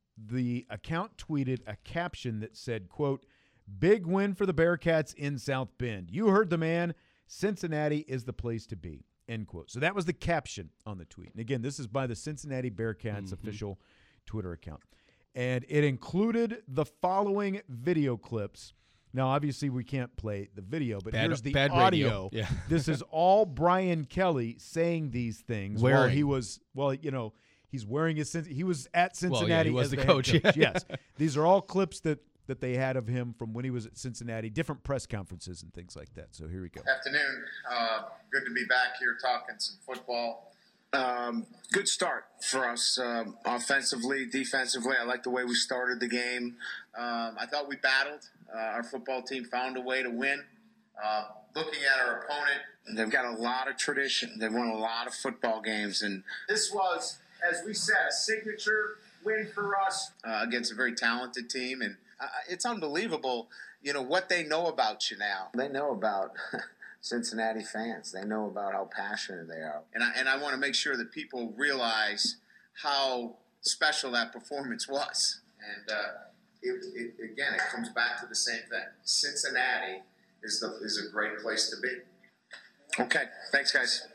the account tweeted a caption that said, quote, "Big win for the Bearcats in South Bend. You heard the man. Cincinnati is the place to be," end quote. So that was the caption on the tweet. And again, this is by the Cincinnati Bearcats Mm-hmm. official Twitter account. And it included the following video clips. Now, obviously, we can't play the video, but Bad- here's the bad audio. radio. Yeah. This is all Brian Kelly saying these things while Wearing. he was, well, you know, he's wearing his, Cin- he was at Well, yeah, Cincinnati he was as the the, coach, head coach. yeah. Yes. These are all clips that, that they had of him from when he was at Cincinnati, different press conferences and things like that. So here we go. Afternoon. Uh, good to be back here talking some football. Um, good start for us um, offensively, defensively. I like the way we started the game. Um, I thought we battled. Uh, our football team found a way to win. Uh, looking at our opponent, they've got a lot of tradition. They've won a lot of football games, and this was, as we said, a signature win for us uh, against a very talented team. And uh, it's unbelievable, you know, what they know about you now. They know about Cincinnati fans. They know about how passionate they are. And I, and I want to make sure that people realize how special that performance was. And uh, it, it, again, it comes back to the same thing. Cincinnati is the is a great place to be. Okay, thanks, guys.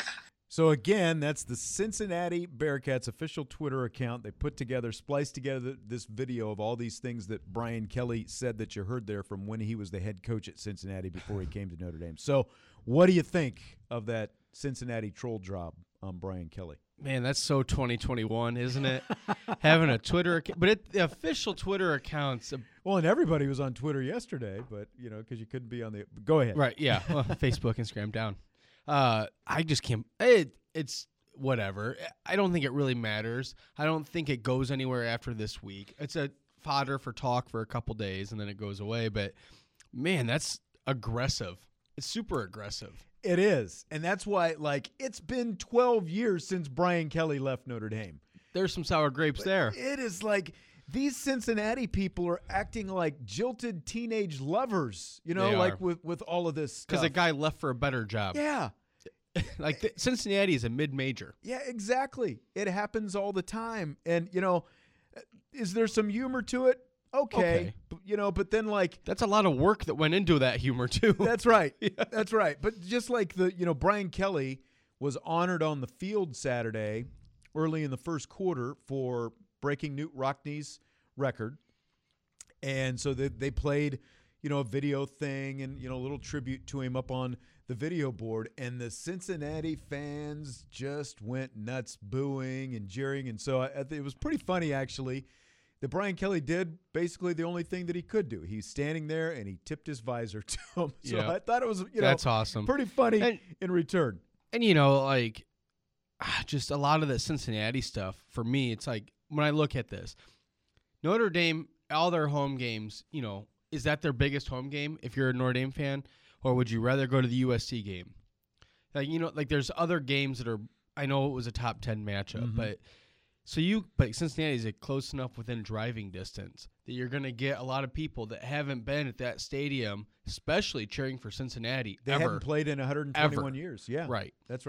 So again, that's the Cincinnati Bearcats official Twitter account. They put together, spliced together this video of all these things that Brian Kelly said that you heard there from when he was the head coach at Cincinnati before he came to Notre Dame. So what do you think of that Cincinnati troll job on Brian Kelly? Man, that's so twenty twenty-one, isn't it? Having a Twitter account. But it, the official Twitter accounts. Well, and everybody was on Twitter yesterday, but, you know, because you couldn't be on the – go ahead. Right, yeah. Well, Facebook, Instagram, down. Uh, I just can't it, – it's whatever. I don't think it really matters. I don't think it goes anywhere after this week. It's a fodder for talk for a couple days, and then it goes away. But, man, that's aggressive. It's super aggressive. It is. And that's why, like, it's been twelve years since Brian Kelly left Notre Dame. There's some sour grapes But there. It is like these Cincinnati people are acting like jilted teenage lovers, you know, They like are. with, with all of this stuff. Because the guy left for a better job. Yeah. like the, Cincinnati is a mid-major. Yeah, exactly. It happens all the time. And, you know, is there some humor to it? Okay. Okay. But, you know, but then like That's a lot of work that went into that humor, too. That's right. That's right. But just like the, you know, Brian Kelly was honored on the field Saturday early in the first quarter for breaking Newt Rockney's record. And so they, they played, you know, a video thing and, you know, a little tribute to him up on the video board. And the Cincinnati fans just went nuts booing and jeering. And so I, I think it was pretty funny, actually, that Brian Kelly did basically the only thing that he could do. He's standing there and he tipped his visor to him. So Yeah. I thought it was, you know, That's awesome. pretty funny And- in return. And, you know, like, ah, just a lot of the Cincinnati stuff, for me, it's like, when I look at this, Notre Dame, all their home games, you know, is that their biggest home game if you're a Notre Dame fan? Or would you rather go to the U S C game? Like, you know, like there's other games that are, I know it was a top ten matchup, Mhm. but so you, but Cincinnati is close enough within driving distance that you're going to get a lot of people that haven't been at that stadium, especially cheering for Cincinnati They ever. hadn't played in one hundred twenty-one ever. years. Yeah. Right. That's right.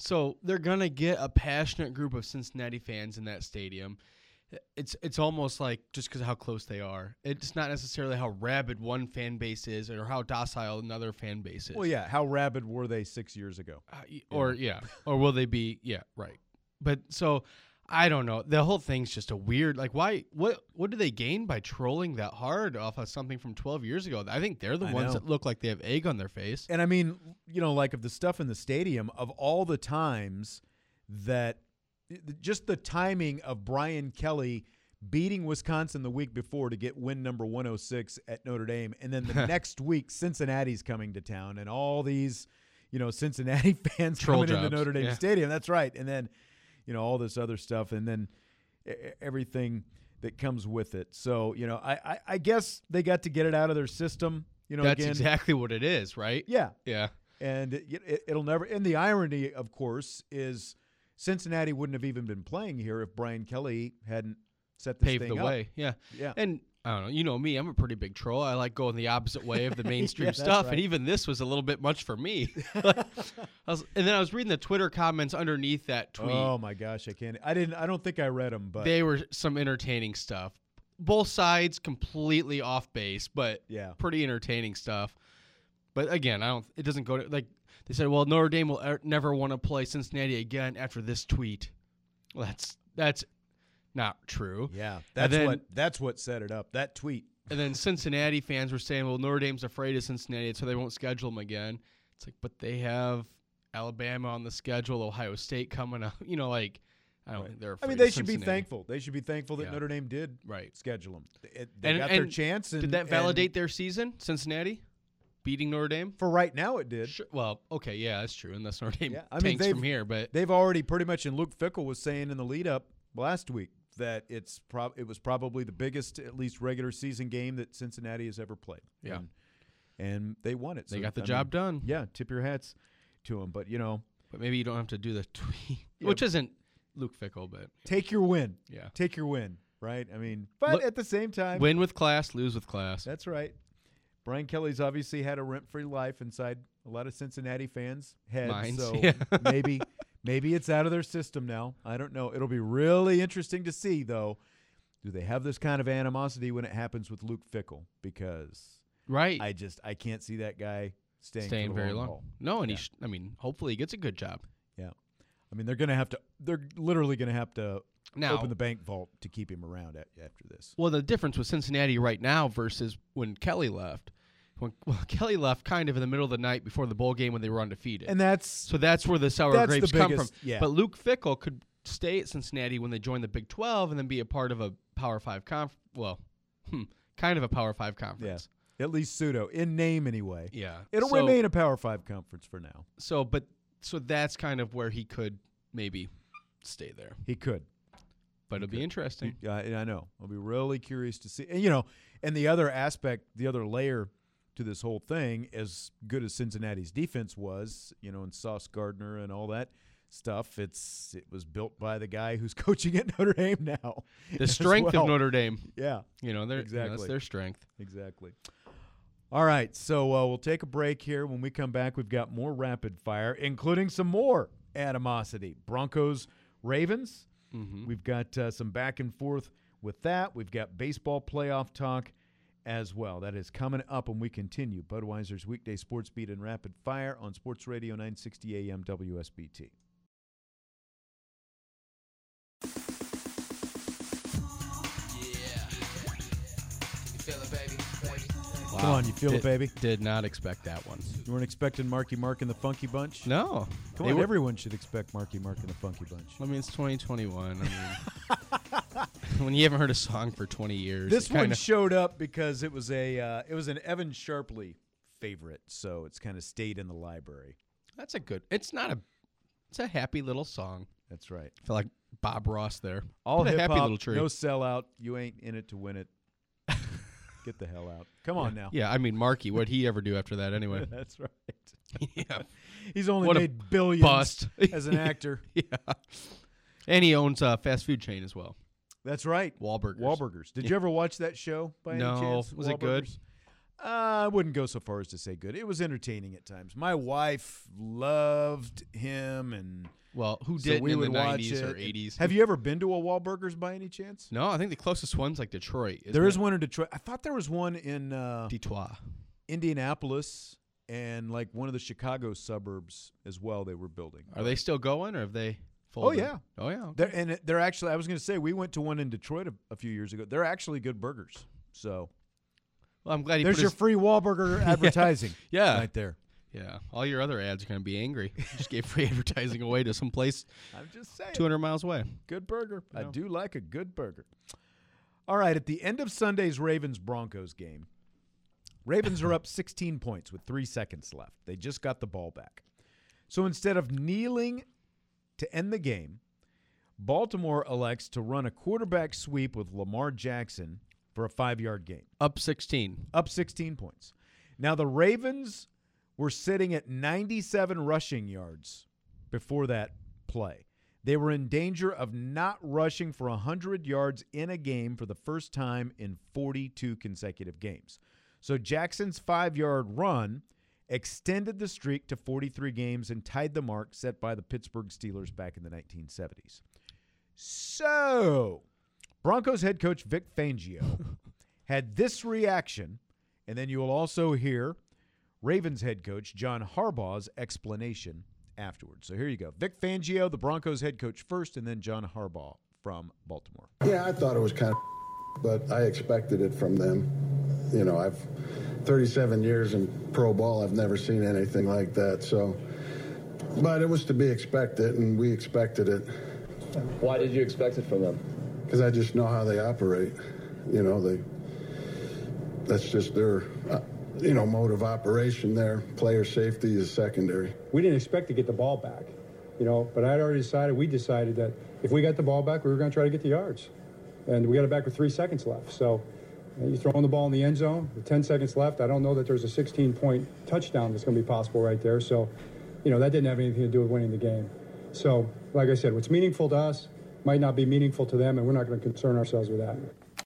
So they're gonna get a passionate group of Cincinnati fans in that stadium. It's it's almost like just because of how close they are. It's not necessarily how rabid one fan base is or how docile another fan base is. Well, yeah. How rabid were they six years ago? Uh, or yeah, or will they be? Yeah, right. But so I don't know. The whole thing's just a weird. Like, why? What? What do they gain by trolling that hard off of something from twelve years ago? I think they're the I ones know. that look like they have egg on their face. And I mean, you know, like of the stuff in the stadium, of all the times that just the timing of Brian Kelly beating Wisconsin the week before to get win number one oh six at Notre Dame, and then the next week Cincinnati's coming to town, and all these, you know, Cincinnati fans Troll coming into jobs, Notre Dame yeah. Stadium. That's right. And then, you know, all this other stuff, and then e- everything that comes with it. So, you know, I, I, I guess they got to get it out of their system. You know, That's again. exactly what it is, right? Yeah. Yeah. And it, it, it'll never – and the irony, of course, is Cincinnati wouldn't have even been playing here if Brian Kelly hadn't set this Paved thing the up. way. Yeah. Yeah. And I don't know. You know me. I'm a pretty big troll. I like going the opposite way of the mainstream Yeah, that's stuff. right. And even this was a little bit much for me. Like, I was, and then I was reading the Twitter comments underneath that tweet. Oh my gosh, I can't. I didn't. I don't think I read them, but They were some entertaining stuff. Both sides completely off base, but Yeah. pretty entertaining stuff. But again, I don't. It doesn't go to like they said. Well, Notre Dame will er, never want to play Cincinnati again after this tweet. Well, that's that's not true. yeah, And that's then- what that's what set it up. That tweet. And then Cincinnati fans were saying, well, Notre Dame's afraid of Cincinnati, so they won't schedule them again. It's like, but they have Alabama on the schedule, Ohio State coming up. You know, like, I don't Right. think they're I afraid mean, they of should be Cincinnati. thankful. They should be thankful that Yeah. Notre Dame did Right. schedule them. It, they And, got and their chance. And, did that and validate their season, Cincinnati? Beating Notre Dame? for right now? It did. Sure. Well, okay, yeah, that's true. Unless Notre Dame Yeah, I mean, tanks they've- from here. But They've already pretty much, and Luke Fickell was saying in the lead up last week that it's prob it was probably the biggest, at least regular season game that Cincinnati has ever played. Yeah. and, and they won it. they So, got the I job mean, done. Yeah, tip your hats to them. But you know, But maybe you don't have to do the tweet, Yeah. which isn't Luke Fickell, but take your win. yeah. Take your win. Right. I mean, but Look- at the same time, Win with class, lose with class. that's right. Brian Kelly's obviously had a rent-free life inside a lot of Cincinnati fans' heads. Minds, So yeah. maybe maybe it's out of their system now. I don't know. It'll be really interesting to see, though. Do they have this kind of animosity when it happens with Luke Fickell? Because Right. I just I can't see that guy staying, Staying for the very long long. haul. No, and Yeah. he. Sh- I mean, hopefully he gets a good job. Yeah, I mean they're gonna have to. They're literally gonna have to Now, open the bank vault to keep him around at, after this. well, the difference with Cincinnati right now versus when Kelly left. When well, Kelly left kind of in the middle of the night before the bowl game when they were undefeated. And that's so that's where the sour that's the grapes come from. biggest- yeah. But Luke Fickell could stay at Cincinnati when they joined the Big twelve and then be a part of a Power Five conf. Well, hmm, kind of a Power Five conference. at least pseudo in name anyway. Yeah. It'll So- remain a Power Five conference for now. So, but so that's kind of where he could maybe stay there. He could. But it'll be interesting. Yeah, I know. I'll be really curious to see. And, you know, and the other aspect, the other layer to this whole thing, as good as Cincinnati's defense was, you know, and Sauce Gardner and all that stuff, it's it was built by the guy who's coaching at Notre Dame now. The as strength well. of Notre Dame. Yeah. You know, they're, exactly. you know, that's their strength. Exactly. All right, so uh, we'll take a break here. When we come back, we've got more rapid fire, including some more animosity. Broncos, Ravens. Mm-hmm. We've got uh, some back and forth with that. We've got baseball playoff talk as well. That is coming up when we continue Budweiser's weekday sports beat and rapid fire on Sports Radio nine sixty A M W S B T. Wow. Come on, you feel did, it, baby? Did not expect that one. You weren't expecting Marky Mark and the Funky Bunch? No. Come They on, were- everyone should expect Marky Mark and the Funky Bunch. I mean, it's twenty twenty-one. I mean, when you haven't heard a song for twenty years. This it one kinda, showed up because it was a uh, it was an Evan Sharpley favorite, so it's kind of stayed in the library. That's a good. It's not a. It's a happy little song. That's right. I feel like Bob Ross there. All What a hip happy hop, little tree. no sellout. You ain't in it to win it. Get the hell out. Come on now. Yeah, I mean, Marky, what'd he ever do after that anyway? That's right. Yeah. He's only What a made billions bust. as an actor. Yeah. And he owns a fast food chain as well. That's right. Wahlburgers. Wahlburgers. Did Yeah. you ever watch that show by No. any chance? Was it good? Wahlburgers? Uh, I wouldn't go so far as to say good. It was entertaining at times. My wife loved him, and well, who so didn't we in would the watch nineties it. or eighties? Have you ever been to a Wahlburgers by any chance? No, I think the closest one's like Detroit. There is it? one in Detroit. I thought there was one in uh, Detroit, Indianapolis, and like one of the Chicago suburbs as well. They were building. Are they still going, or have they? Oh folded? yeah, oh yeah. Okay. They're, and they're actually. I was going to say we went to one in Detroit a, a few years ago. They're actually good burgers. So. Well, I'm glad he There's put your his... free Wahlburger advertising. yeah. Right there. Yeah. All your other ads are going to be angry. You just gave free advertising away to some place I'm just saying. two hundred miles away. Good burger. No. I do like a good burger. All right, at the end of Sunday's Ravens-Broncos game, Ravens are up sixteen points with three seconds left. They just got the ball back. So instead of kneeling to end the game, Baltimore elects to run a quarterback sweep with Lamar Jackson for a five-yard gain. Up sixteen. Up sixteen points. Now, the Ravens were sitting at ninety-seven rushing yards before that play. They were in danger of not rushing for one hundred yards in a game for the first time in forty-two consecutive games. So Jackson's five-yard run extended the streak to forty-three games and tied the mark set by the Pittsburgh Steelers back in the nineteen seventies. So Broncos head coach Vic Fangio had this reaction, and then you will also hear Ravens head coach John Harbaugh's explanation afterwards. So here you go. Vic Fangio, the Broncos head coach first, and then John Harbaugh from Baltimore. Yeah, I thought it was kind of, but I expected it from them. You know, I've thirty-seven years in pro ball. I've never seen anything like that. So, but it was to be expected, and we expected it. Why did you expect it from them? Because I just know how they operate. You know, they. That's just their, uh, you know, mode of operation there. Player safety is secondary. We didn't expect to get the ball back, you know, but I'd already decided, we decided that if we got the ball back, we were going to try to get the yards. And we got it back with three seconds left. So uh, you're throwing the ball in the end zone, with ten seconds left. I don't know that there's a sixteen-point touchdown that's going to be possible right there. So, you know, that didn't have anything to do with winning the game. So, like I said, what's meaningful to us might not be meaningful to them, and we're not going to concern ourselves with that.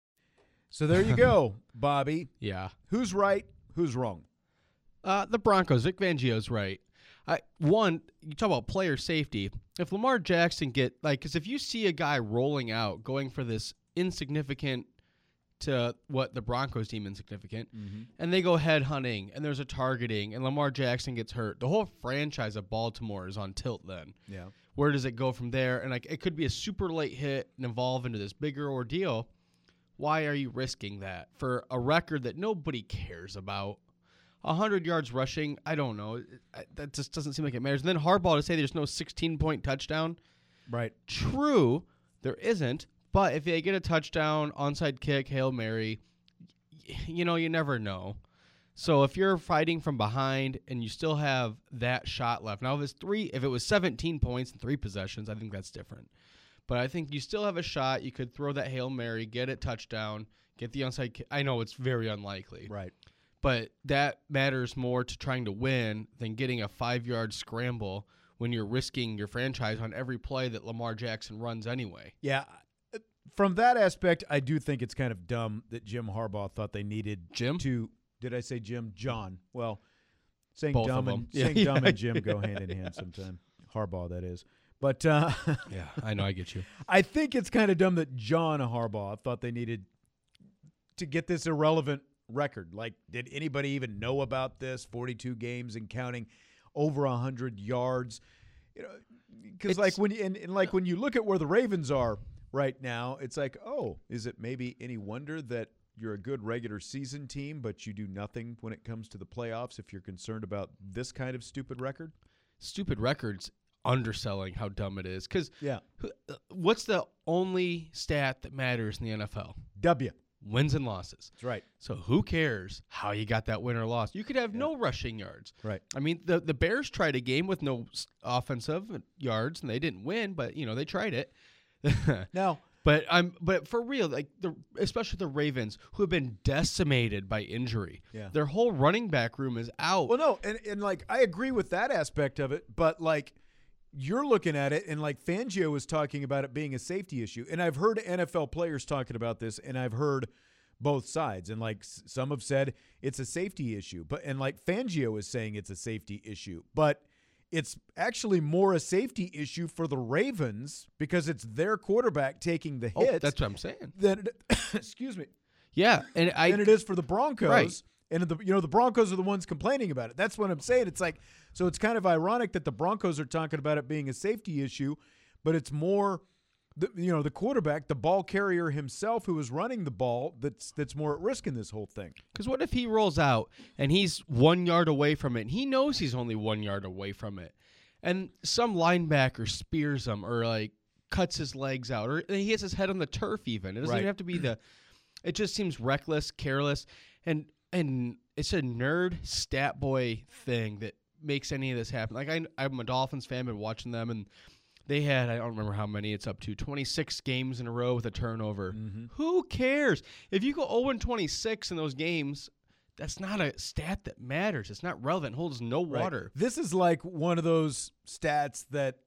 So there you go, Bobby. Yeah. Who's right? Who's wrong? Uh, the Broncos. Vic Fangio's right. I, one, you talk about player safety. If Lamar Jackson get like, because if you see a guy rolling out, going for this insignificant to what the Broncos deem insignificant, mm-hmm. and they go head hunting, and there's a targeting, and Lamar Jackson gets hurt, the whole franchise of Baltimore is on tilt. Then, yeah. Where does it go from there? And like, it could be a super late hit and evolve into this bigger ordeal. Why are you risking that for a record that nobody cares about? one hundred yards rushing, I don't know. That just doesn't seem like it matters. And then Harbaugh to say there's no sixteen-point touchdown. Right. True, there isn't. But if they get a touchdown, onside kick, Hail Mary, you know, you never know. So if you're fighting from behind and you still have that shot left. Now, if it's three, if it was seventeen points and three possessions, I think that's different. But I think you still have a shot. You could throw that Hail Mary, get it touchdown, get the onside kick. I know it's very unlikely. Right. But that matters more to trying to win than getting a five-yard scramble when you're risking your franchise on every play that Lamar Jackson runs anyway. Yeah. From that aspect, I do think it's kind of dumb that Jim Harbaugh thought they needed Jim to – did I say Jim? John. Well, saying Both dumb, of and, them. Yeah, saying yeah. dumb and Jim go hand in hand sometime. Harbaugh, that is. But uh, yeah, I know, I get you. I think it's kind of dumb that John Harbaugh thought they needed to get this irrelevant record. Like, did anybody even know about this? forty-two games and counting, over one hundred yards. You know, because like when you, and, and like when you look at where the Ravens are right now, it's like, oh, is it maybe any wonder that you're a good regular season team, but you do nothing when it comes to the playoffs if you're concerned about this kind of stupid record? Stupid records underselling how dumb it is. Because yeah. what's the only stat that matters in the N F L? W. Wins and losses. That's right. So who cares how you got that win or loss? You could have yeah. no rushing yards. Right. I mean, the the Bears tried a game with no offensive yards, and they didn't win, but, you know, they tried it. No. But I'm but for real, like the especially the Ravens, who have been decimated by injury. Yeah. Their whole running back room is out. Well, no, and, and like I agree with that aspect of it, but like you're looking at it and like Fangio was talking about it being a safety issue. And I've heard N F L players talking about this, and I've heard both sides. And like s- some have said, it's a safety issue. But and like Fangio is saying it's a safety issue. But it's actually more a safety issue for the Ravens because it's their quarterback taking the hit. Oh, that's what I'm saying. Than it, excuse me. Yeah, and I than it is for the Broncos. Right. And the you know the Broncos are the ones complaining about it. That's what I'm saying. It's like so it's kind of ironic that the Broncos are talking about it being a safety issue, but it's more the you know the quarterback, the ball carrier himself who is running the ball that's that's more at risk in this whole thing. Because what if he rolls out and he's one yard away from it, and he knows he's only one yard away from it, and some linebacker spears him or like cuts his legs out, or he hits his head on the turf even. It doesn't Right. even have to be the – it just seems reckless, careless, and and it's a nerd stat boy thing that makes any of this happen. Like, I, I'm a Dolphins fan, been watching them, and they had – I don't remember how many it's up to – twenty-six games in a row with a turnover. Mm-hmm. Who cares? If you go oh and twenty-six in those games – that's not a stat that matters. It's not relevant. It holds no water. Right. This is like one of those stats that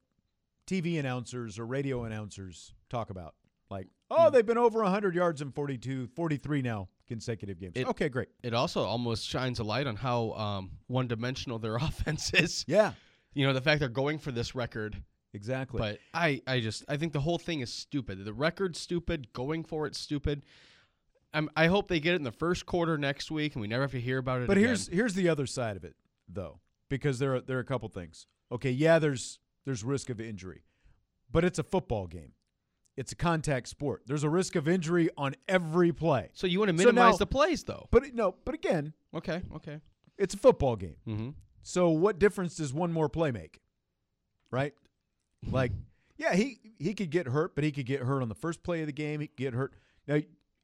T V announcers or radio announcers talk about. Like, oh, they've been over one hundred yards in forty-two, forty-three now consecutive games. It, okay, great. It also almost shines a light on how um, one-dimensional their offense is. Yeah. You know, the fact they're going for this record. Exactly. But I, I just I think the whole thing is stupid. The record's stupid. Going for it's stupid. I'm, I hope they get it in the first quarter next week, and we never have to hear about it But again. here's here's the other side of it, though, because there are, there are a couple things. Okay, yeah, there's there's risk of injury, but it's a football game. It's a contact sport. There's a risk of injury on every play. So you want to So minimize now- the plays, though. But no, but again, Okay, okay. it's a football game. Mm-hmm. So what difference does one more play make? Right? Like, yeah, he he could get hurt, but he could get hurt on the first play of the game. He could get hurt. Now,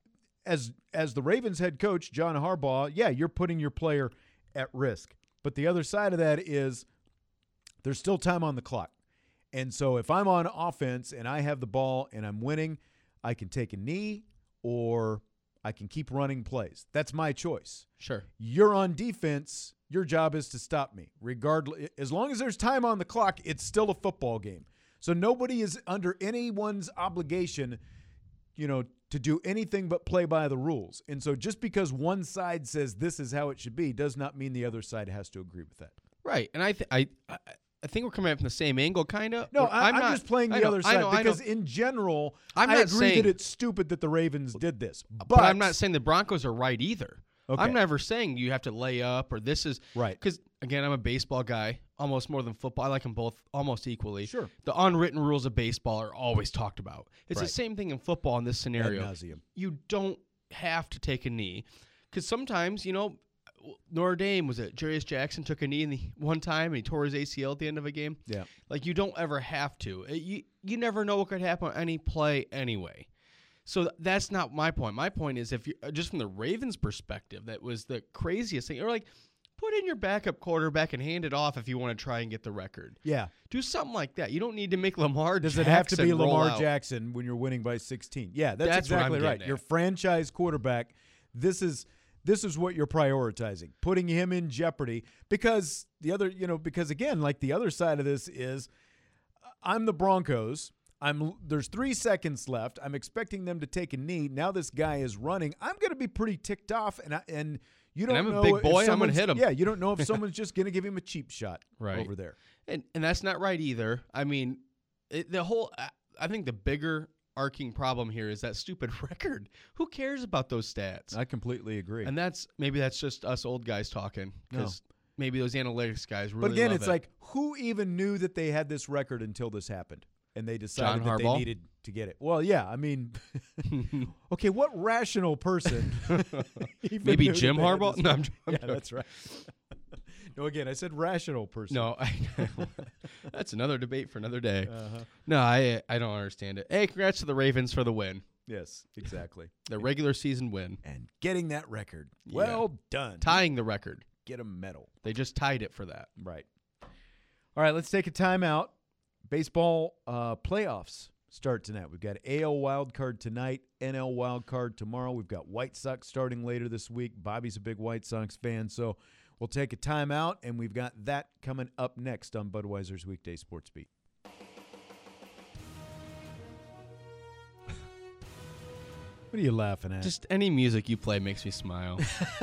as as the Ravens head coach, John Harbaugh, yeah, you're putting your player at risk. But the other side of that is there's still time on the clock. And so if I'm on offense and I have the ball and I'm winning, I can take a knee or I can keep running plays. That's my choice. Sure. You're on defense. Your job is to stop me. Regardless, as long as there's time on the clock, it's still a football game. So nobody is under anyone's obligation, you know, to do anything but play by the rules. And so just because one side says this is how it should be does not mean the other side has to agree with that. Right. And I th- I I I think we're coming at it from the same angle, kind of. No, I, I'm, not, just playing the I know, other I side know, I because know. in general, I'm I not agree saying, that it's stupid that the Ravens did this. But, but I'm not saying the Broncos are right either. Okay. I'm never saying you have to lay up or this is right. Because again, I'm a baseball guy, almost more than football. I like them both almost equally. Sure. The unwritten rules of baseball are always talked about. It's Right. the same thing in football in this scenario. Ad nauseam. You don't have to take a knee because sometimes you know. Notre Dame, was it Jarius Jackson took a knee in the one time and he tore his A C L at the end of a game? Yeah. Like, you don't ever have to. It- you you never know what could happen on any play anyway. So th- that's not my point. My point is, if you just from the Ravens' perspective, that was the craziest thing. Or like, put in your backup quarterback and hand it off if you want to try and get the record. Yeah. Do something like that. You don't need to make Lamar Does Jackson it have to be roll Lamar out. Jackson when you're winning by sixteen? Yeah, that's, That's what I'm exactly right. getting Your at. franchise quarterback, this is this is what you're prioritizing, putting him in jeopardy because the other, you know, because again, like the other side of this is I'm the Broncos. I'm there's three seconds left. I'm expecting them to take a knee. Now this guy is running. I'm going to be pretty ticked off and I, and you don't And I'm a know big if boy, I'm gonna someone's- hit him. Yeah, you don't know if someone's just going to give him a cheap shot Right. over there. And and that's not right either. I mean, it, the whole I- I think the bigger arcing problem here is that stupid record. Who cares about those stats? I completely agree. And that's maybe that's just us old guys talking because maybe those analytics guys really. But again, love it's it. like who even knew that they had this record until this happened, and they decided John that Harbaugh? they needed to get it. Well, yeah, I mean, okay, what rational person? even Maybe knew that Jim they had Harbaugh? this No, I'm record? j- I'm yeah, joking. that's right. No, again, I said rational person. no, I, that's another debate for another day. Uh-huh. No, I I don't understand it. Hey, congrats to the Ravens for the win, Yes, exactly. the regular season win, And getting that record. Yeah. Well done. tying the record. Get a medal. They just tied it for that. Right. All right, let's take a timeout. Baseball uh, playoffs start tonight. We've got A L wild card tonight, N L wild card tomorrow. We've got White Sox starting later this week. Bobby's a big White Sox fan, so we'll take a timeout, and we've got that coming up next on Budweiser's Weekday Sports Beat. What are you laughing at? Just any music you play makes me smile.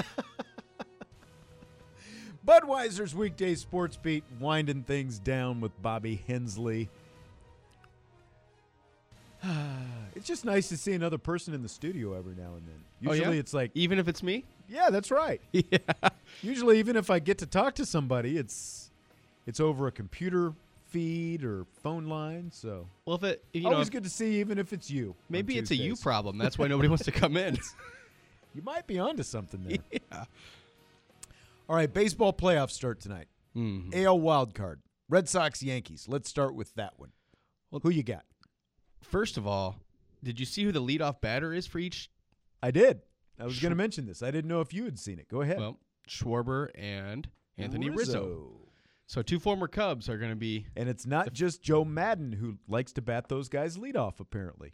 Budweiser's Weekday Sports Beat, winding things down with Bobby Hensley. It's just nice to see another person in the studio every now and then. Usually oh, yeah? it's like... Even if it's me? Yeah, that's right. Yeah. Usually even if I get to talk to somebody, it's it's over a computer feed or phone line, so... Well, if it... You Always know, good to see, even if it's you. Maybe it's a you Tuesdays. problem. That's why nobody wants to come in. You might be onto something there. Yeah. All right, baseball playoffs start tonight. Mm-hmm. A L wild card. Red Sox, Yankees. Let's start with that one. Well, who you got? First of all, did you see who the leadoff batter is for each? I did. I was going to mention this. I didn't know if you had seen it. Go ahead. Well, Schwarber and Anthony Rizzo. Rizzo. So two former Cubs are going to be. And it's not just Joe Madden who likes to bat those guys leadoff, apparently.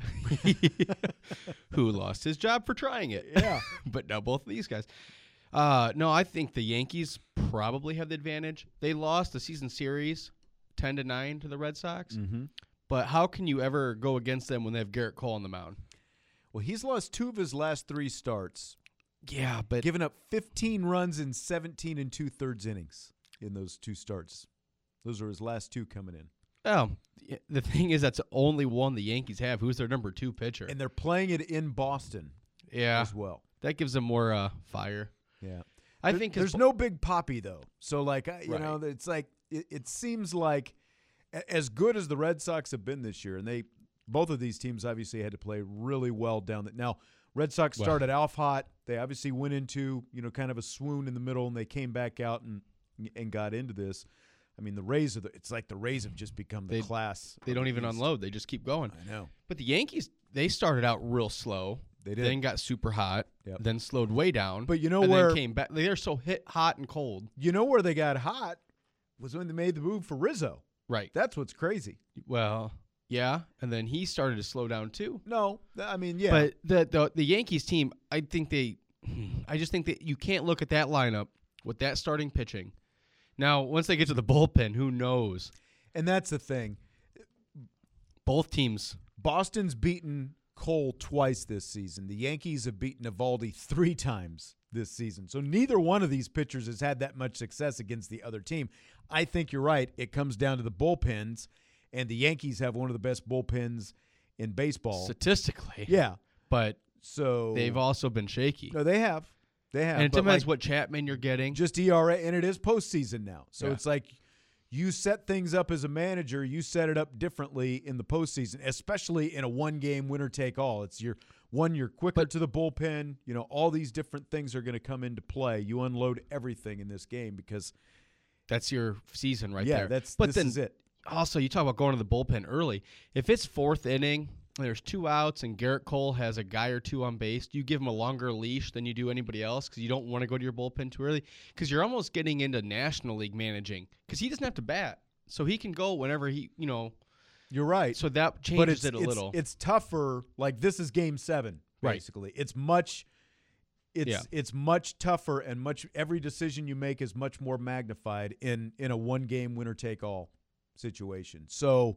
Who lost his job for trying it. Yeah. But now both of these guys. Uh, no, I think the Yankees probably have the advantage. They lost the season series ten to nine to the Red Sox. Mm-hmm. But how can you ever go against them when they have Garrett Cole on the mound? Well, he's lost two of his last three starts. Yeah, but given up fifteen runs in seventeen and two-thirds innings in those two starts. Those are his last two coming in. Oh, the thing is that's the only one the Yankees have. Who's their number two pitcher? And they're playing it in Boston yeah, as well. That gives them more uh, fire. Yeah. I there, think there's no big Poppy, though. So, like, you right. know, it's like it, it seems like as good as the Red Sox have been this year, and they both of these teams obviously had to play really well down the now. Red Sox started well. off hot. They obviously went into, you know, kind of a swoon in the middle, and they came back out and and got into this. I mean, the Rays are the, it's like the Rays have just become the they, class. They don't the even East. unload. They just keep going. I know. But the Yankees, they started out real slow. They did. Then got super hot. Yep. Then slowed way down. But you know and where then came back. They're so hit hot and cold. You know where they got hot was when they made the move for Rizzo. Right. That's what's crazy. Well, yeah, and then he started to slow down too. No, I mean, yeah. But the the, the Yankees team, I think they, I just think that you can't look at that lineup with that starting pitching. Now, once they get to the bullpen, who knows? And that's the thing. Both teams. Boston's beaten Cole twice this season. The Yankees have beaten Eovaldi three times this season. So neither one of these pitchers has had that much success against the other team. I think you're right. It comes down to the bullpens, and the Yankees have one of the best bullpens in baseball. Statistically. Yeah. But so they've also been shaky. No, they have. They have. And it but depends like, what Chapman you're getting. Just E R A, and it is postseason now. So yeah. it's like you set things up as a manager, you set it up differently in the postseason, especially in a one-game winner-take-all. It's your one, you're quicker but, to the bullpen. You know, all these different things are going to come into play. You unload everything in this game because that's your season right yeah, there. that's but this then, is it. Also, you talk about going to the bullpen early. If it's fourth inning, there's two outs, and Garrett Cole has a guy or two on base, do you give him a longer leash than you do anybody else because you don't want to go to your bullpen too early? Because you're almost getting into National League managing because he doesn't have to bat. So he can go whenever he, you know. You're right. So that changes but it's, it a it's, little. It's tougher. Like, this is game seven, basically. Right. It's much it's yeah. it's much tougher and much every decision you make is much more magnified in, in a one-game winner-take-all situation. So,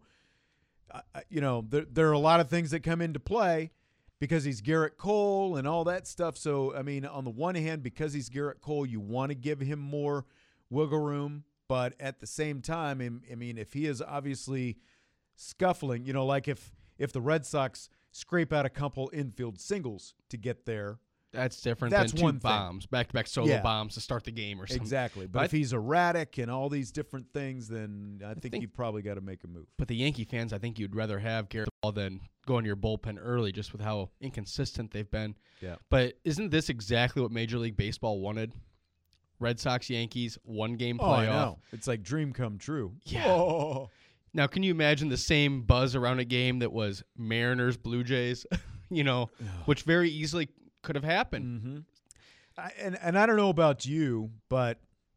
uh, you know, there, there are a lot of things that come into play because he's Garrett Cole and all that stuff. So, I mean, on the one hand, because he's Garrett Cole, you want to give him more wiggle room. But at the same time, I mean, if he is obviously scuffling, you know, like if if the Red Sox scrape out a couple infield singles to get there, that's different that's than two one bombs, back-to-back solo yeah. bombs to start the game or something. Exactly. But, but if he's erratic and all these different things, then I, I think, think you've probably got to make a move. But the Yankee fans, I think you'd rather have Garrett Cole than go into your bullpen early just with how inconsistent they've been. Yeah. But isn't this exactly what Major League Baseball wanted? Red Sox, Yankees, one-game playoff. Oh, I know. It's like dream come true. Yeah. Oh. Now, can you imagine the same buzz around a game that was Mariners, Blue Jays, you know, which very easily could have happened. Mm-hmm. I, and, and I don't know about you, but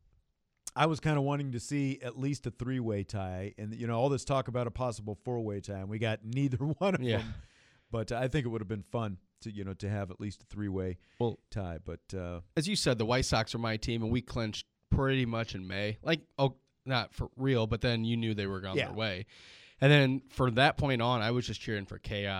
I was kind of wanting to see at least a three-way tie. And, you know, all this talk about a possible four-way tie, and we got neither one of yeah. them. But I think it would have been fun to, you know, to have at least a three-way well, tie. But uh, as you said, the White Sox are my team, and we clinched pretty much in May. Like, oh, not for real, but then you knew they were on yeah. their way. And then from that point on, I was just cheering for chaos.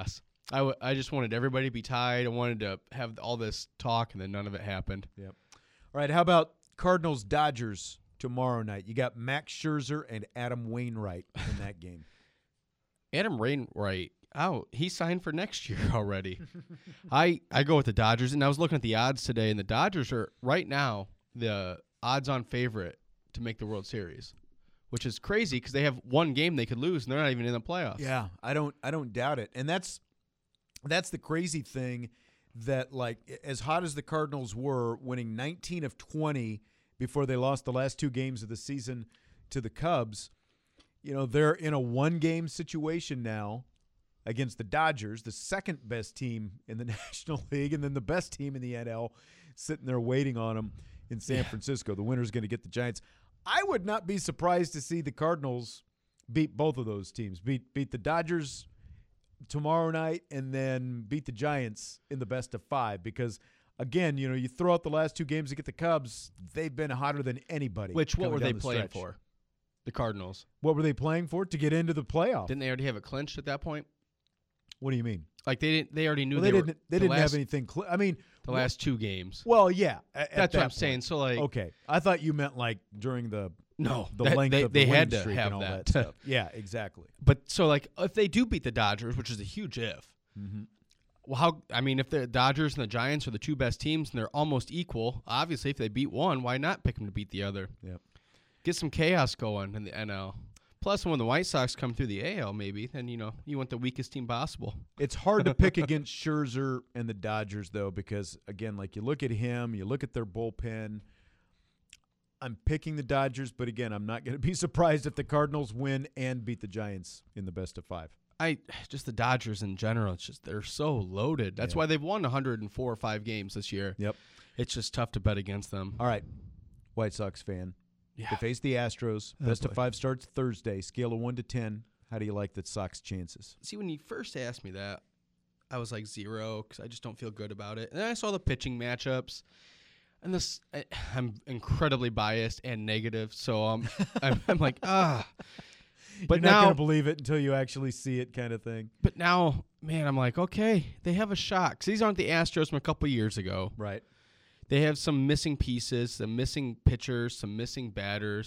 I, w- I just wanted everybody to be tied. I wanted to have all this talk, and then none of it happened. Yep. All right, how about Cardinals-Dodgers tomorrow night? You got Max Scherzer and Adam Wainwright in that game. Adam Wainwright, oh, he signed for next year already. I, I go with the Dodgers, and I was looking at the odds today, and the Dodgers are right now the odds-on favorite to make the World Series, which is crazy because they have one game they could lose, and they're not even in the playoffs. Yeah, I don't I don't doubt it. And that's that's the crazy thing, that like as hot as the Cardinals were, winning nineteen of twenty before they lost the last two games of the season to the Cubs, you know, they're in a one-game situation now against the Dodgers, the second best team in the National League, and then the best team in the N L sitting there waiting on them in San yeah. Francisco. The winner's going to get the Giants. I would not be surprised to see the Cardinals beat both of those teams, beat beat the Dodgers tomorrow night, and then beat the Giants in the best of five, because again, you know, you throw out the last two games to get the Cubs, they've been hotter than anybody. Which, what were they the playing stretch. for? The Cardinals. What were they playing for? To get into the playoff. Didn't they already have it clinched at that point? What do you mean? Like they didn't they already knew well, they, they were didn't they the didn't last, have anything cl- I mean, the last two games. Well, yeah. At, That's at what that I'm point. saying. So like Okay. I thought you meant like during the No, the that, length they, of they the had win to streak have and all that, that stuff. Yeah, exactly. But so like if they do beat the Dodgers, which is a huge if. Mm-hmm. Well, how I mean, if the Dodgers and the Giants are the two best teams and they're almost equal, obviously if they beat one, why not pick them to beat the other? Yep. Get some chaos going in the N L. Plus, when the White Sox come through the A L, maybe, then, you know, you want the weakest team possible. It's hard to pick against Scherzer and the Dodgers, though, because, again, like you look at him, you look at their bullpen. I'm picking the Dodgers, but, again, I'm not going to be surprised if the Cardinals win and beat the Giants in the best of five. I just the Dodgers in general, it's just they're so loaded. That's Yeah. why they've won one hundred four or five games this year. Yep. It's just tough to bet against them. All right, White Sox fan. Yeah. They face the Astros. Oh, Best boy. of five starts Thursday. Scale of one to ten. How do you like the Sox chances? See, when you first asked me that, I was like zero because I just don't feel good about it. And then I saw the pitching matchups, and this I, I'm incredibly biased and negative, so um, I'm, I'm like, ah. But You're not now, going to believe it until you actually see it, kind of thing. But now, man, I'm like, okay, they have a shot. Because these aren't the Astros from a couple years ago. Right. They have some missing pieces, some missing pitchers, some missing batters.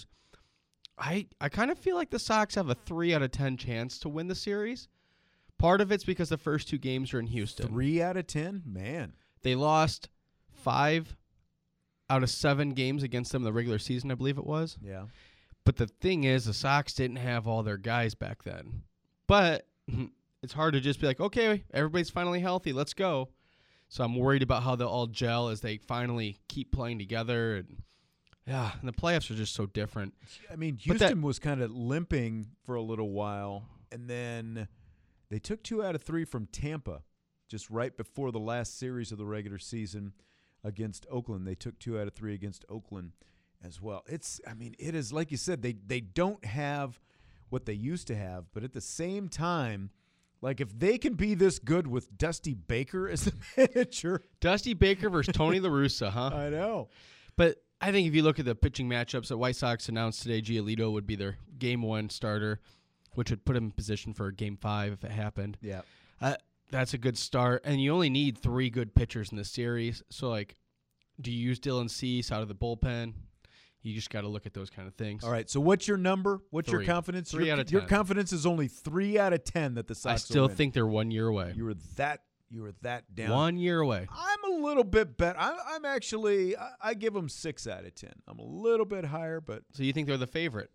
I I kind of feel like the Sox have a three out of ten chance to win the series. Part of it's because the first two games are in Houston. Three out of ten? Man. They lost five out of seven games against them in the regular season, I believe it was. Yeah. But the thing is, the Sox didn't have all their guys back then. But it's hard to just be like, okay, everybody's finally healthy, let's go. So I'm worried about how they'll all gel as they finally keep playing together. And yeah, and the playoffs are just so different. I mean, But Houston that- was kind of limping for a little while, and then they took two out of three from Tampa just right before the last series of the regular season against Oakland. They took two out of three against Oakland as well. It's, I mean, it is, like you said, they, they don't have what they used to have, but at the same time, like, if they can be this good with Dusty Baker as the manager. Dusty Baker versus Tony La Russa, huh? I know. But I think if you look at the pitching matchups, the White Sox announced today Giolito would be their game one starter, which would put him in position for game five if it happened. Yeah. Uh, that's a good start. And you only need three good pitchers in this series. So, like, do you use Dylan Cease out of the bullpen? You just got to look at those kind of things. All right, so what's your number? What's Three. your confidence? Three your, out of Your ten. confidence is only three out of ten that the Sox I will still win. think they're one year away. You were that. You were that down. One year away. I'm a little bit better. I'm, I'm actually. I, I give them six out of ten. I'm a little bit higher, but So you think they're the favorite?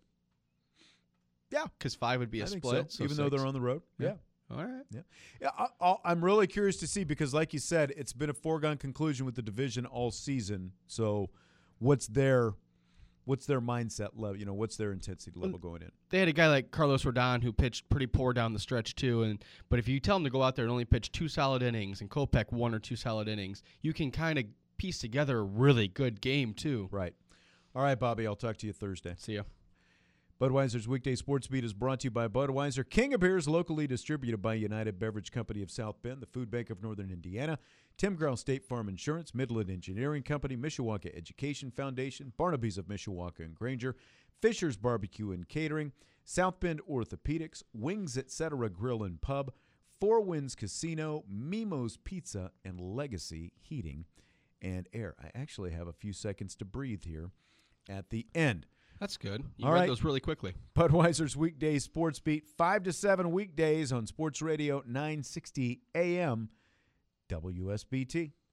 Yeah, because five would be a I think split. so, so even though six. they're on the road. Yeah. Yeah. All right. Yeah. Yeah. I, I'll, I'm really curious to see because, like you said, it's been a foregone conclusion with the division all season. So, what's their what's their mindset level? You know, what's their intensity level going in? They had a guy like Carlos Rodon who pitched pretty poor down the stretch too, and but if you tell him to go out there and only pitch two solid innings, and Kopech one or two solid innings, you can kind of piece together a really good game too. Right. All right, Bobby. I'll talk to you Thursday. See ya. Budweiser's Weekday Sports Beat is brought to you by Budweiser. King of Beers, locally distributed by United Beverage Company of South Bend, the Food Bank of Northern Indiana, Tim Growl State Farm Insurance, Midland Engineering Company, Mishawaka Education Foundation, Barnaby's of Mishawaka and Granger, Fisher's Barbecue and Catering, South Bend Orthopedics, Wings et cetera Grill and Pub, Four Winds Casino, Mimo's Pizza, and Legacy Heating and Air. I actually have a few seconds to breathe here at the end. That's good. You All read right. those really quickly. Budweiser's Weekday Sports Beat, five to seven weekdays on Sports Radio nine sixty A M W S B T.